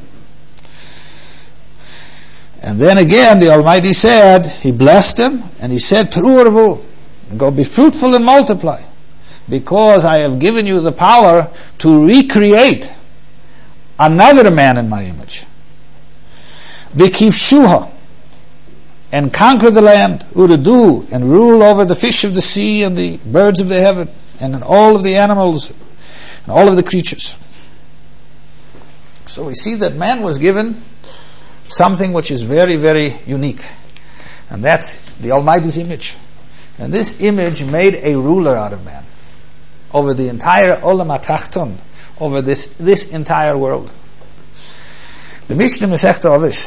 Speaker 2: And then again the Almighty said, He blessed him, and He said, Peru urvu, and go be fruitful and multiply, because I have given you the power to recreate another man in my image. V'kivshuha, and conquer the land, urudu, and rule over the fish of the sea and the birds of the heaven, and in all of the animals and all of the creatures. So we see that man was given something which is very, very unique, and that's the Almighty's image. And this image made a ruler out of man over the entire Olam HaTachton, over this this entire world. The Mishnah Masechta Avish,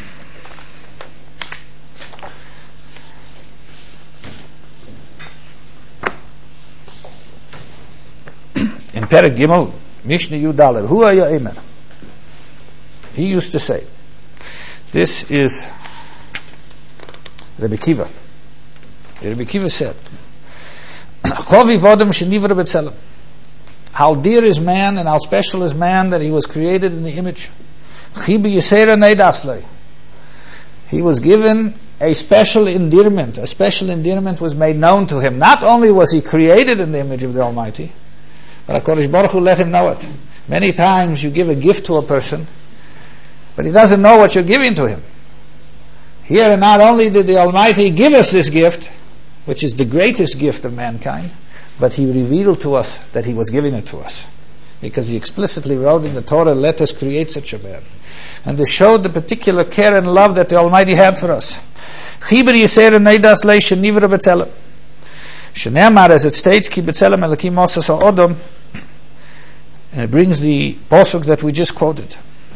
Speaker 2: in Perek Gimel, Mishnah Yudalet, Hu haya Eimer, he used to say, this is Rebbe Kiva. Rebbe Kiva said, Choviv odem shenivra b'tzelem. How dear is man and how special is man that he was created in the image. Chibi yisera neidaslei. He was given a special endearment. A special endearment was made known to him. Not only was he created in the image of the Almighty, but HaKadosh Baruch Hu let him know it. Many times you give a gift to a person, but he doesn't know what you're giving to him. Here, not only did the Almighty give us this gift, which is the greatest gift of mankind, but He revealed to us that He was giving it to us, because He explicitly wrote in the Torah, let us create such a man. And this showed the particular care and love that the Almighty had for us. Chiber yisera neidas lei shenivra b'tzelem. Shene'amar, as it states, ki b'tzelem elakim osas ha'odom, and it brings the pasuk that we just quoted.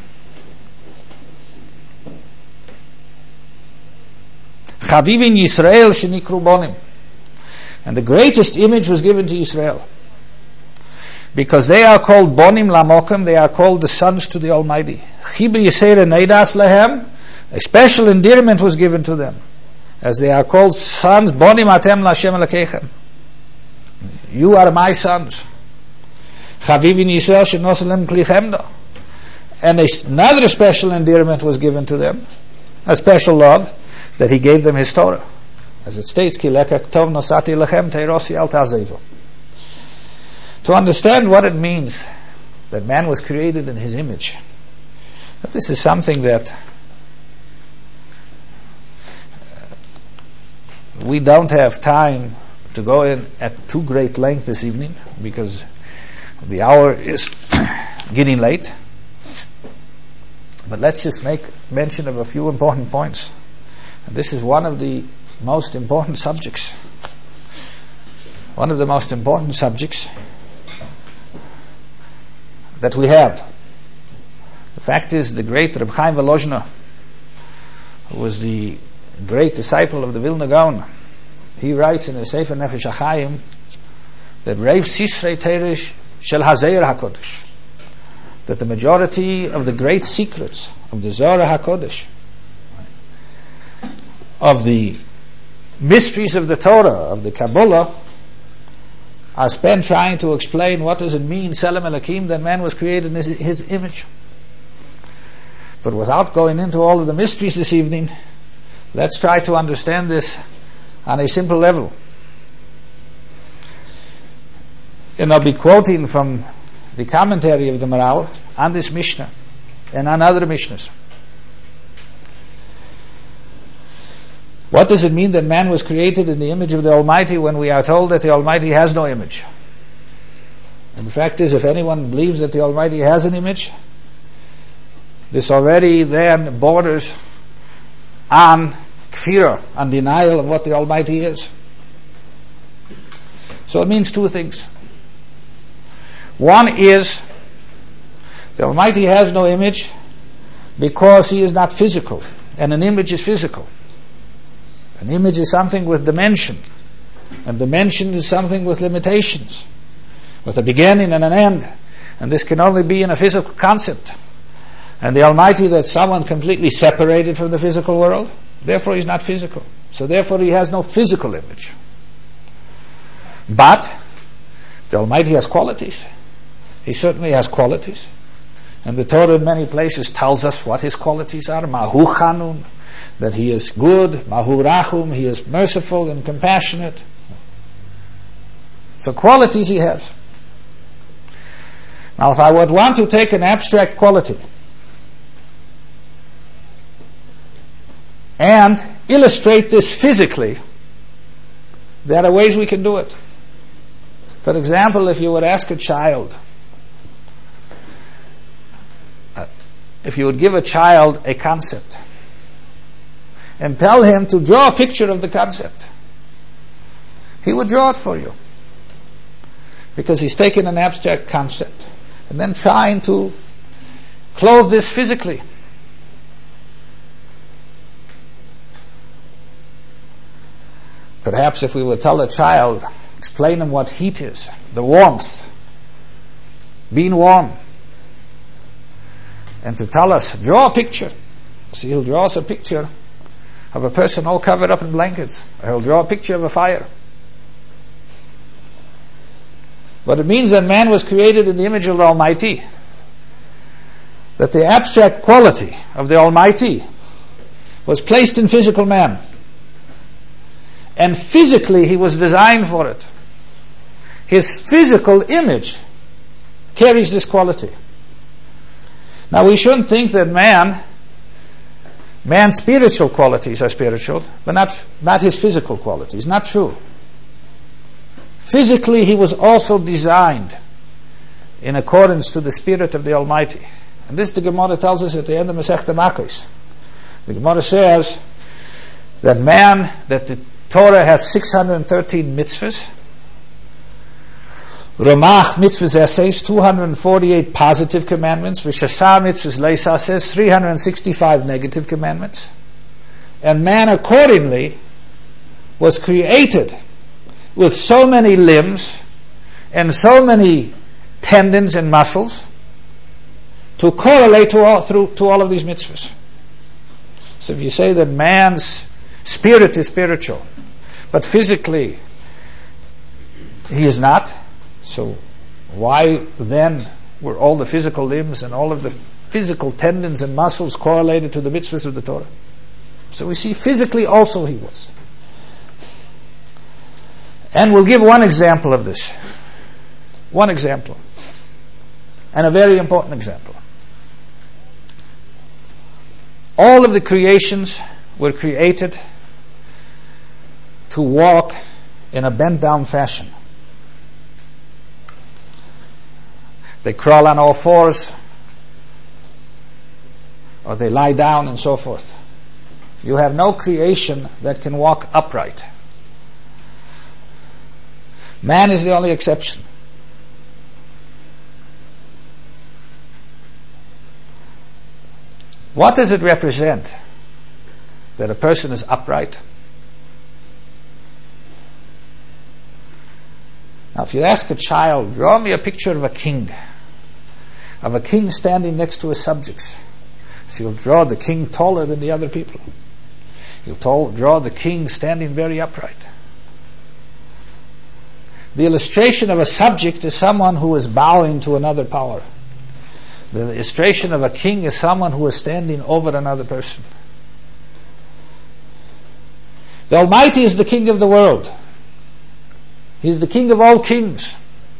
Speaker 2: Chavivin Yisrael shenikru bonim. And the greatest image was given to Israel, because they are called bonim lamokim, they are called the sons to the Almighty. Chiba yisera neidas lehem, a special endearment was given to them, as they are called sons, bonim atem l'Hashem elokechem. You are my sons. Chavivin Yisrael shenosel lem kli chemda. And another special endearment was given to them, a special love, that He gave them His Torah. As it states, Ki lekach tov nosati lechem teirosi al tazevu. To understand what it means that man was created in His image, that this is something that we don't have time to go in at too great length this evening, because the hour is getting late. But let's just make mention of a few important points. And this is one of the most important subjects. One of the most important subjects that we have. The fact is, the great Reb Chaim Volozhiner, who was the great disciple of the Vilna Gaon, he writes in the Sefer Nefesh HaChaim that Reiv Sisrei Teresh Shel Hazeir HaKodesh, that the majority of the great secrets of the Zohar HaKodesh, of the mysteries of the Torah, of the Kabbalah, are spent trying to explain what does it mean, Selem Elokim, that man was created in his, his image. But without going into all of the mysteries this evening, let's try to understand this on a simple level. And I'll be quoting from the commentary of the Maral on this Mishnah and on other Mishnahs. What does it mean that man was created in the image of the Almighty when we are told that the Almighty has no image? And the fact is, if anyone believes that the Almighty has an image, this already then borders on kfirah, on denial of what the Almighty is. So it means two things. One is, the Almighty has no image because He is not physical, and an image is physical. An image is something with dimension, and dimension is something with limitations, with a beginning and an end, and this can only be in a physical concept. And the Almighty, that's someone completely separated from the physical world, therefore He's not physical. So therefore He has no physical image. But the Almighty has qualities. He certainly has qualities. And the Torah in many places tells us what His qualities are. Mahu Chanun, that He is good. Mahu Rachum, He is merciful and compassionate. So qualities He has. Now if I would want to take an abstract quality and illustrate this physically, there are ways we can do it. For example, if you would ask a child, uh, if you would give a child a concept and tell him to draw a picture of the concept, he would draw it for you, because he's taken an abstract concept and then trying to clothe this physically. Perhaps if we would tell a child, explain him what heat is, the warmth, being warm, and to tell us, draw a picture. So he'll draw us a picture of a person all covered up in blankets, or he'll draw a picture of a fire. But it means that man was created in the image of the Almighty, that the abstract quality of the Almighty was placed in physical man, and physically he was designed for it. His physical image carries this quality. Now we shouldn't think that man, man's spiritual qualities are spiritual, but not, not his physical qualities. Not true. Physically he was also designed in accordance to the Spirit of the Almighty. And this the Gemara tells us at the end of Masechta Makos. The Gemara says that man, that the Torah has six hundred thirteen mitzvahs, Ramach mitzvahs essays, two hundred forty-eight positive commandments, V'shasha mitzvahs leisa says three hundred sixty-five negative commandments, and man accordingly was created with so many limbs and so many tendons and muscles to correlate to all, through, to all of these mitzvahs. So if you say that man's spirit is spiritual, but physically he is not, so why then were all the physical limbs and all of the physical tendons and muscles correlated to the mitzvahs of the Torah? So we see physically also he was. And we'll give one example of this. One example. And a very important example. All of the creations were created to walk in a bent down fashion. They crawl on all fours, or they lie down and so forth. You have no creation that can walk upright. Man is the only exception. What does it represent that a person is upright? Now, if you ask a child, draw me a picture of a king, of a king standing next to his subjects, so you'll draw the king taller than the other people. You'll tall, draw the king standing very upright. The illustration of a subject is someone who is bowing to another power. The illustration of a king is someone who is standing over another person. The Almighty is the king of the world. He is the king of all kings.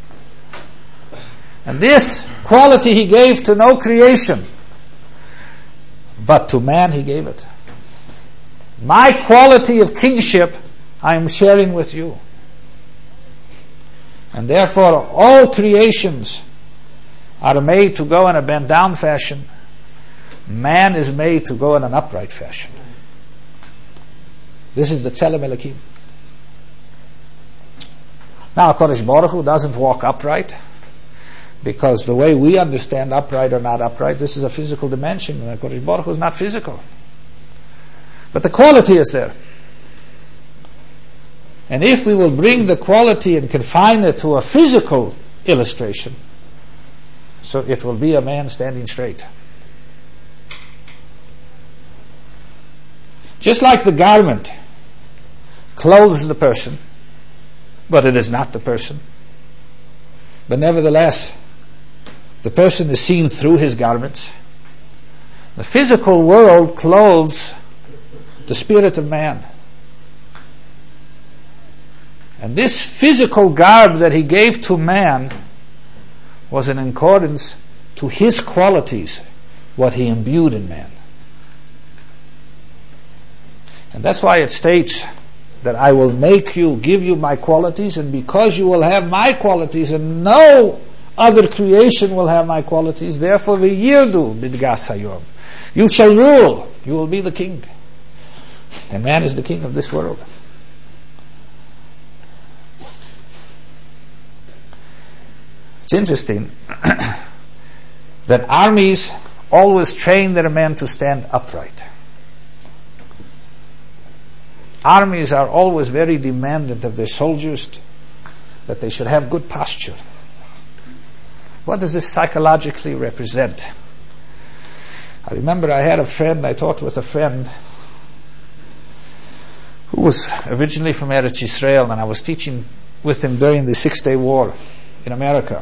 Speaker 2: And this quality he gave to no creation, but to man he gave it. My quality of kingship I am sharing with you. And therefore all creations are made to go in a bent down fashion. Man is made to go in an upright fashion. This is the Tzelem Elokim. Now HaKadosh Baruch Hu doesn't walk upright, because the way we understand upright or not upright, this is a physical dimension. HaKadosh Baruch Hu is not physical. But the quality is there. And if we will bring the quality and confine it to a physical illustration, so it will be a man standing straight. Just like the garment clothes the person, but it is not the person. But nevertheless, the person is seen through his garments. The physical world clothes the spirit of man. And this physical garb that he gave to man was in accordance to his qualities, what he imbued in man. And that's why it states that I will make you, give you my qualities, and because you will have my qualities and no other creation will have my qualities, therefore v'yirdu bidgas hayom. You shall rule. You will be the king. And man is the king of this world. It's interesting that armies always train their men to stand upright. Armies are always very demanding of their soldiers that they should have good posture. What does this psychologically represent? I remember I had a friend, I talked with a friend who was originally from Eretz Yisrael, and I was teaching with him during the Six-Day War in America.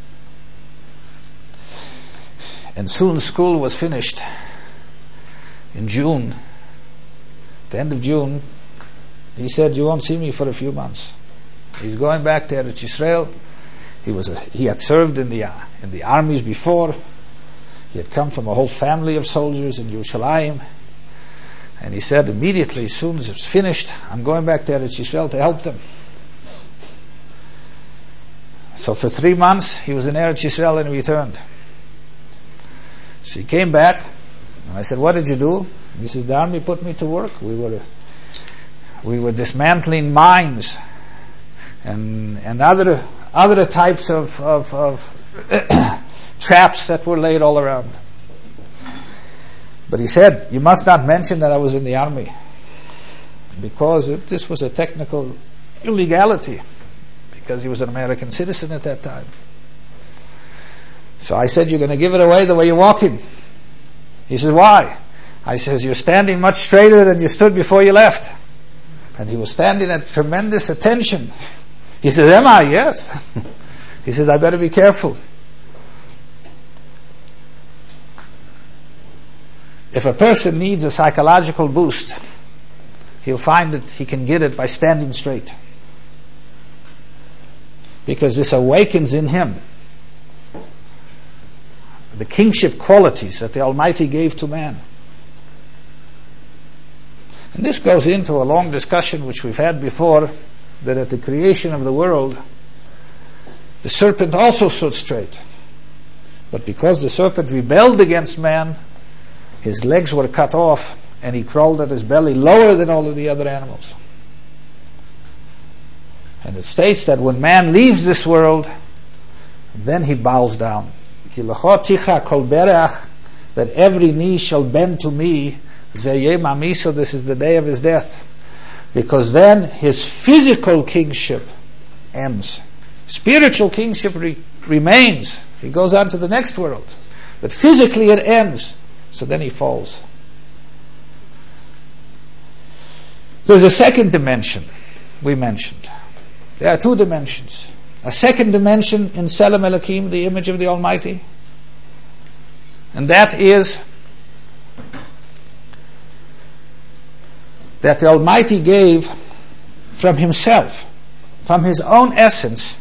Speaker 2: And soon school was finished in June. At the end of June, he said, you won't see me for a few months. He's going back to Eretz Yisrael. He was a, he had served in the uh, in the armies before. He had come from a whole family of soldiers in Yerushalayim. And he said, immediately, as soon as it's finished, I'm going back to Eretz Yisrael to help them. So for three months, he was in Eretz Yisrael and returned. So he came back, and I said, what did you do? He says, the army put me to work. We were we were dismantling mines and and other other types of, of, of traps that were laid all around. But he said, you must not mention that I was in the army, because it, this was a technical illegality, because he was an American citizen at that time. So I said, you're going to give it away the way you're walking. He says, why? I says, you're standing much straighter than you stood before you left. And he was standing at tremendous attention. He says, am I? Yes. He says, I better be careful. If a person needs a psychological boost, he'll find that he can get it by standing straight. Because this awakens in him the kingship qualities that the Almighty gave to man. And this goes into a long discussion which we've had before, that at the creation of the world, the serpent also stood straight. But because the serpent rebelled against man, his legs were cut off and he crawled at his belly lower than all of the other animals. And it states that when man leaves this world, then he bows down. That every knee shall bend to me. So this is the day of his death. Because then his physical kingship ends. Spiritual kingship re- remains. He goes on to the next world. But physically it ends. So then he falls. There's a second dimension we mentioned. There are two dimensions. A second dimension in Tzelem Elokim, the image of the Almighty. And that is that the Almighty gave from Himself, from His own essence,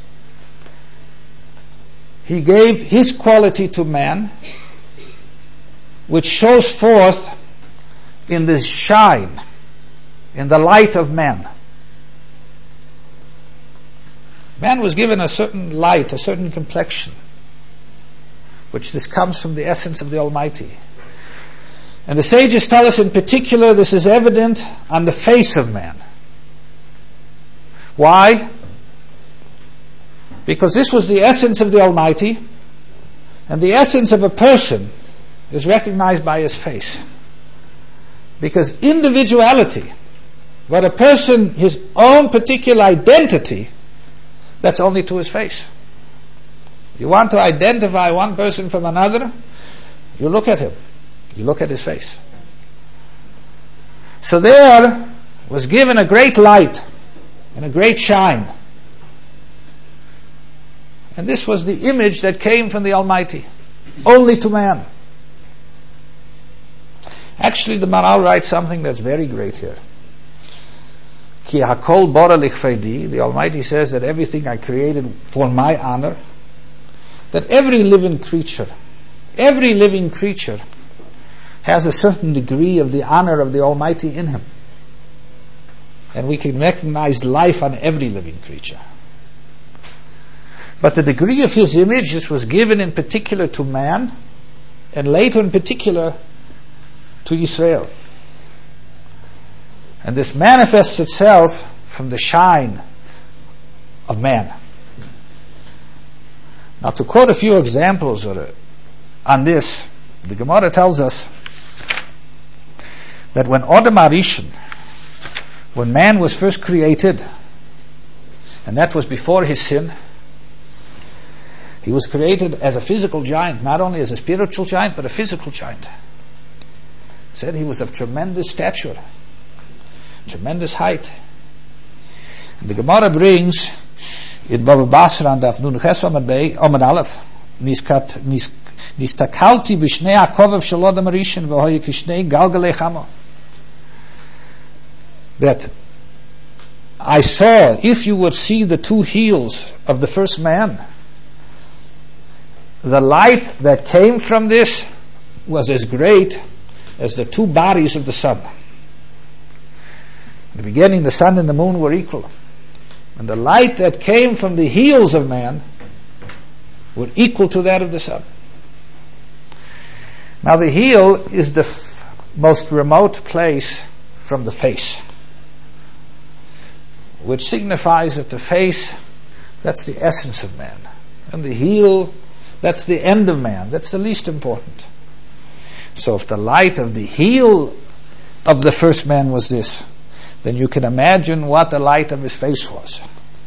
Speaker 2: He gave His quality to man, which shows forth in this shine in the light of man. Man was given a certain light, a certain complexion, which this comes from the essence of the Almighty. And the sages tell us in particular this is evident on the face of man. Why? Because this was the essence of the Almighty, and the essence of a person is recognized by his face. Because individuality, what a person, his own particular identity, that's only to his face. You want to identify one person from another, you look at him. You look at his face. So there was given a great light and a great shine. And this was the image that came from the Almighty, only to man. Actually, the Maharal writes something that's very great here. Ki hakol bara lichvedi, the Almighty says that everything I created for my honor, that every living creature, every living creature has a certain degree of the honor of the Almighty in him. And we can recognize life on every living creature. But the degree of his image, this was given in particular to man, and later in particular to Israel. And this manifests itself from the shine of man. Now, to quote a few examples on this, the Gemara tells us that when Adam HaRishon, when man was first created, and that was before his sin, he was created as a physical giant, not only as a spiritual giant, but a physical giant. It said he was of tremendous stature, tremendous height. And the Gemara brings in Baba Basra and Daf Nun Ches Amad Bey Amad Aleph Niskat Nistakalti b'shnei hakovev shel Adam HaRishon v'hoye kishnei galgalei chama, that I saw, if you would see the two heels of the first man, the light that came from this was as great as the two bodies of the sun. In the beginning, the sun and the moon were equal, and the light that came from the heels of man were equal to that of the sun. Now, the heel is the f- most remote place from the face, which signifies that the face, that's the essence of man, and the heel, that's the end of man, that's the least important. So if the light of the heel of the first man was this, then you can imagine what the light of his face was.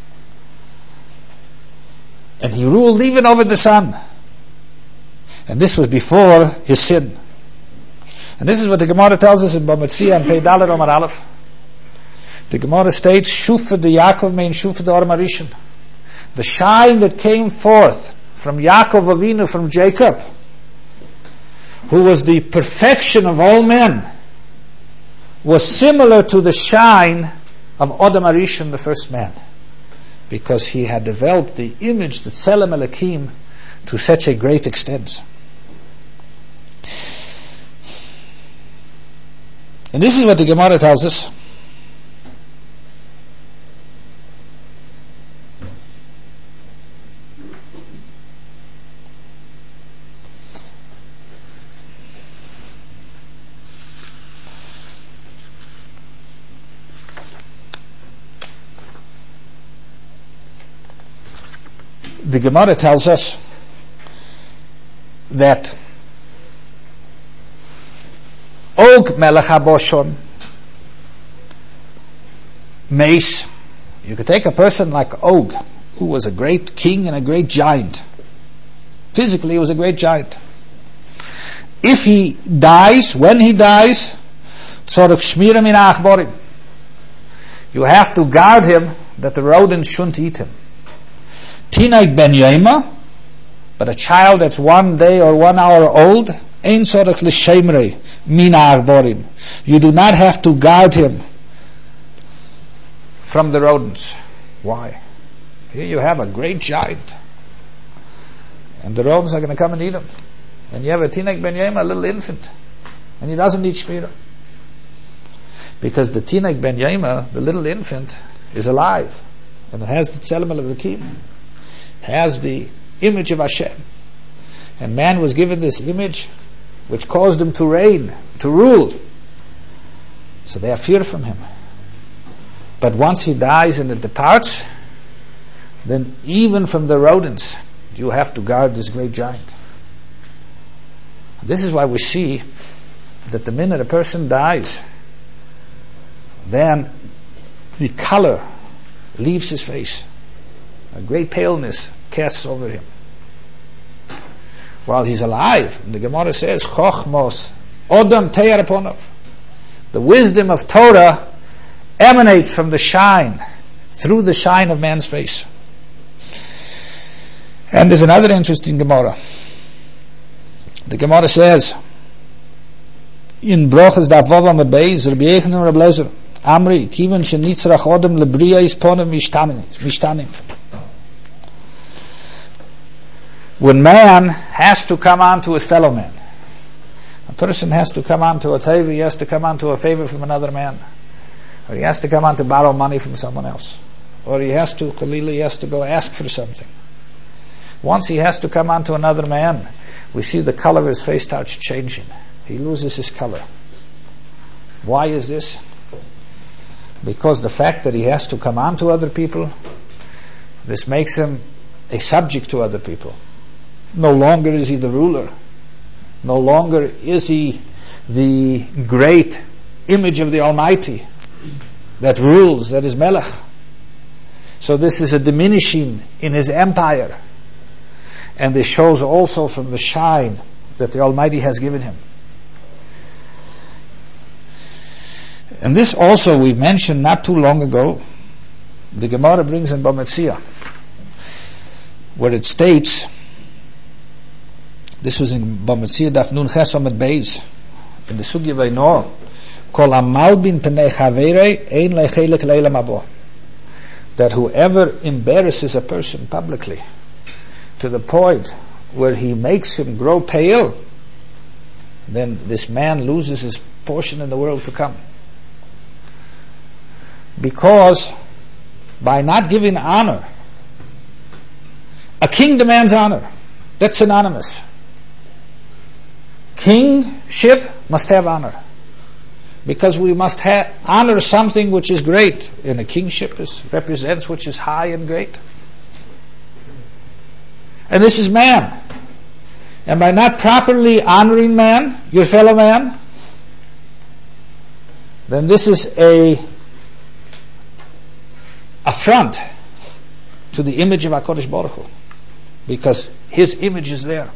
Speaker 2: And he ruled even over the sun. And this was before his sin. And this is what the Gemara tells us in Bamatzia and Peidalet Omar Aleph. The Gemara states, Shufa de Yaakov mein Shufa de Adam HaRishon. The shine that came forth from Yaakov Avinu, from Jacob, who was the perfection of all men, was similar to the shine of Adam HaRishon, the first man, because he had developed the image, the Tselem Elokim, to such a great extent. And this is what the Gemara tells us. The Gemara tells us that Og Melech HaBoshon, Mace, you could take a person like Og, who was a great king and a great giant. Physically, he was a great giant. If he dies, when he dies, tzorach shmira min ha'achborim, you have to guard him that the rodents shouldn't eat him. Tinaik ben Yema, but a child that's one day or one hour old, ein tzorach l'shemrei min ha'achborim, you do not have to guard him from the rodents. Why? Here you have a great giant, and the rodents are going to come and eat him. And you have a Tinaik ben Yema, a little infant, and he doesn't need shmira. Because the Tinag Ben Yaima, the little infant, is alive. And it has the Tzelem Elokim. Has the image of Hashem. And man was given this image which caused him to reign, to rule. So they have fear from him. But once he dies and it departs, then even from the rodents, you have to guard this great giant. This is why we see that the minute a person dies, then the color leaves his face. A great paleness casts over him. While he's alive, the Gemara says, Chochmos, Odam Teir Aponov. The wisdom of Torah emanates from the shine, through the shine of man's face. And there's another interesting Gemara. The Gemara says, in Brochas Daf Vav Amud Beis, Rabbi Yochanan Rabbi Lezer, Amri, Kivan Shenitzrach Odam Lebriya Isponim Mishtanim. When man has to come on to his fellow man, a person has to come on to a teva, he has to come on to a favor from another man, or he has to come on to borrow money from someone else, or he has to, Khalila, he has to go ask for something. Once he has to come on to another man, we see the color of his face starts changing. He loses his color. Why is this? Because the fact that he has to come on to other people, this makes him a subject to other people. No longer is he the ruler. No longer is he the great image of the Almighty that rules, that is Melech. So this is a diminishing in his empire. And this shows also from the shine that the Almighty has given him. And this also we mentioned not too long ago. The Gemara brings in Bamitzia, where it states, this was in Bamitzia Daf Nun Ches Amud Beis, in the Sugya Veinor, Kol Amal bin Penei Chaverei Ein Lechelek Leilam Abo, that whoever embarrasses a person publicly to the point where he makes him grow pale, then this man loses his portion in the world to come. Because by not giving honor, a king demands honor. That's synonymous. Kingship must have honor. Because we must ha- honor something which is great. And a kingship is, represents which is high and great. And this is man. And by not properly honoring man, your fellow man, then this is a affront to the image of HaKadosh Baruch Hu, because his image is there.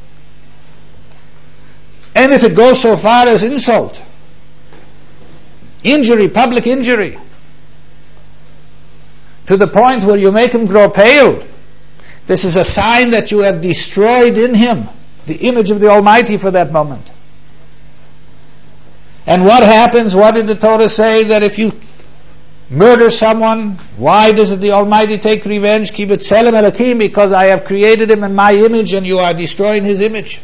Speaker 2: And if it goes so far as insult, injury, public injury, to the point where you make him grow pale, this is a sign that you have destroyed in him the image of the Almighty for that moment. And what happens? What did the Torah say? That if you murder someone, why does the Almighty take revenge? Ki b'tzelem Elokim, because I have created him in my image and you are destroying his image.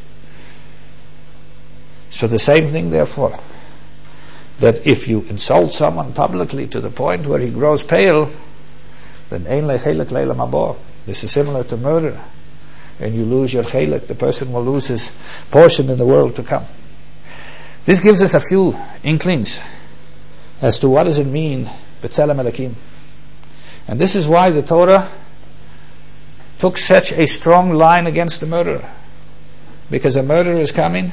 Speaker 2: So the same thing, therefore, that if you insult someone publicly to the point where he grows pale, then ein lechelek leilam habo. This is similar to murder, and you lose your chelek. The person will lose his portion in the world to come. This gives us a few inklings as to what does it mean, b'tzelem Elokim. And this is why the Torah took such a strong line against the murderer. Because a murderer is coming,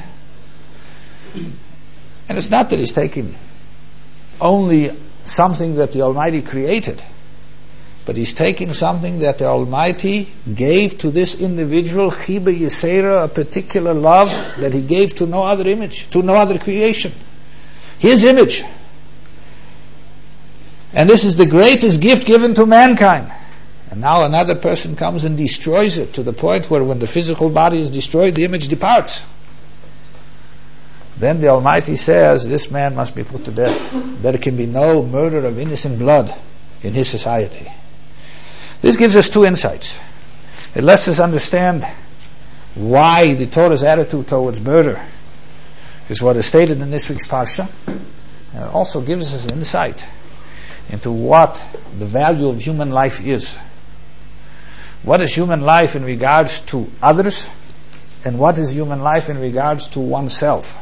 Speaker 2: and it's not that he's taking only something that the Almighty created, but he's taking something that the Almighty gave to this individual, Chiba Yisera, a particular love that he gave to no other image, to no other creation. His image. And this is the greatest gift given to mankind. And now another person comes and destroys it to the point where when the physical body is destroyed, the image departs. Then the Almighty says, this man must be put to death. There can be no murder of innocent blood in his society. This gives us two insights. It lets us understand why the Torah's attitude towards murder is what is stated in this week's Parsha. And it also gives us insight into what the value of human life is. What is human life in regards to others, and what is human life in regards to oneself?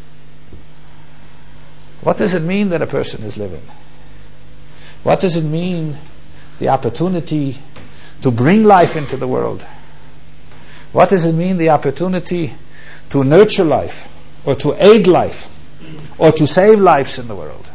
Speaker 2: What does it mean that a person is living? What does it mean, the opportunity to bring life into the world? What does it mean, the opportunity to nurture life, or to aid life, or to save lives in the world?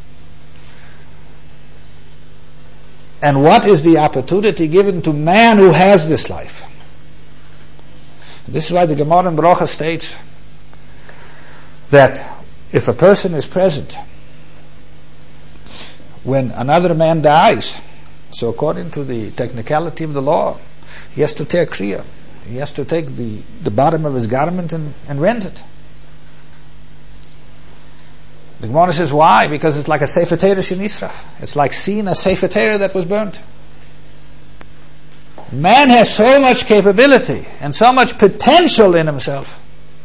Speaker 2: And what is the opportunity given to man who has this life? This is why the Gemara in Bracha states that if a person is present when another man dies, so according to the technicality of the law, he has to take kriya. He has to take the, the bottom of his garment and, and rend it. The Gemara says, why? Because it's like a Sefer Torah shenisraf. It's like seeing a Sefer Torah that was burnt. Man has so much capability and so much potential in himself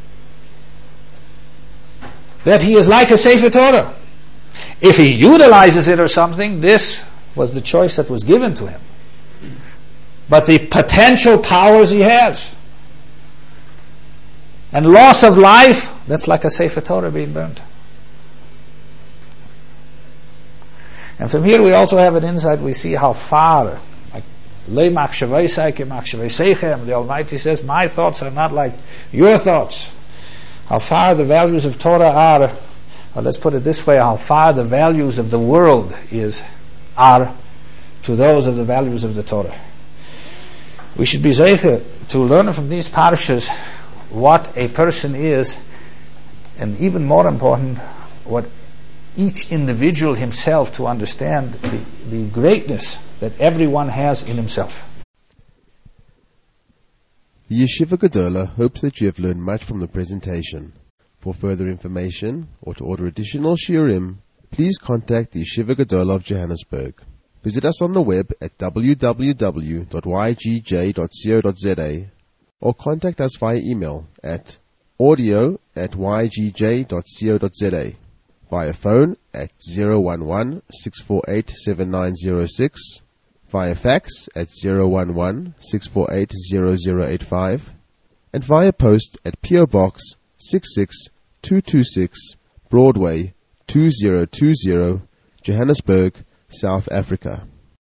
Speaker 2: that he is like a Sefer Torah. If he utilizes it or something, this was the choice that was given to him. But the potential powers he has, and loss of life, that's like a Sefer Torah being burnt. And from here we also have an insight. We see how far, like the Almighty says, my thoughts are not like your thoughts. How far the values of Torah are, or let's put it this way, how far the values of the world is are to those of the values of the Torah. We should be zeicher to learn from these parshas what a person is, and even more important, what each individual himself, to understand the, the greatness that everyone has in himself.
Speaker 1: The Yeshiva Gedola hopes that you have learned much from the presentation. For further information or to order additional shiurim, please contact the Yeshiva Gedola of Johannesburg. Visit us on the web at w w w dot y g j dot co dot z a or contact us via email at audio at y g j dot co dot z a, via phone at zero one one, six four eight, seven nine zero six, via fax at zero one one, six four eight, zero zero eight five, and via post at P O Box six six two two six, Broadway two zero two zero, Johannesburg, South Africa.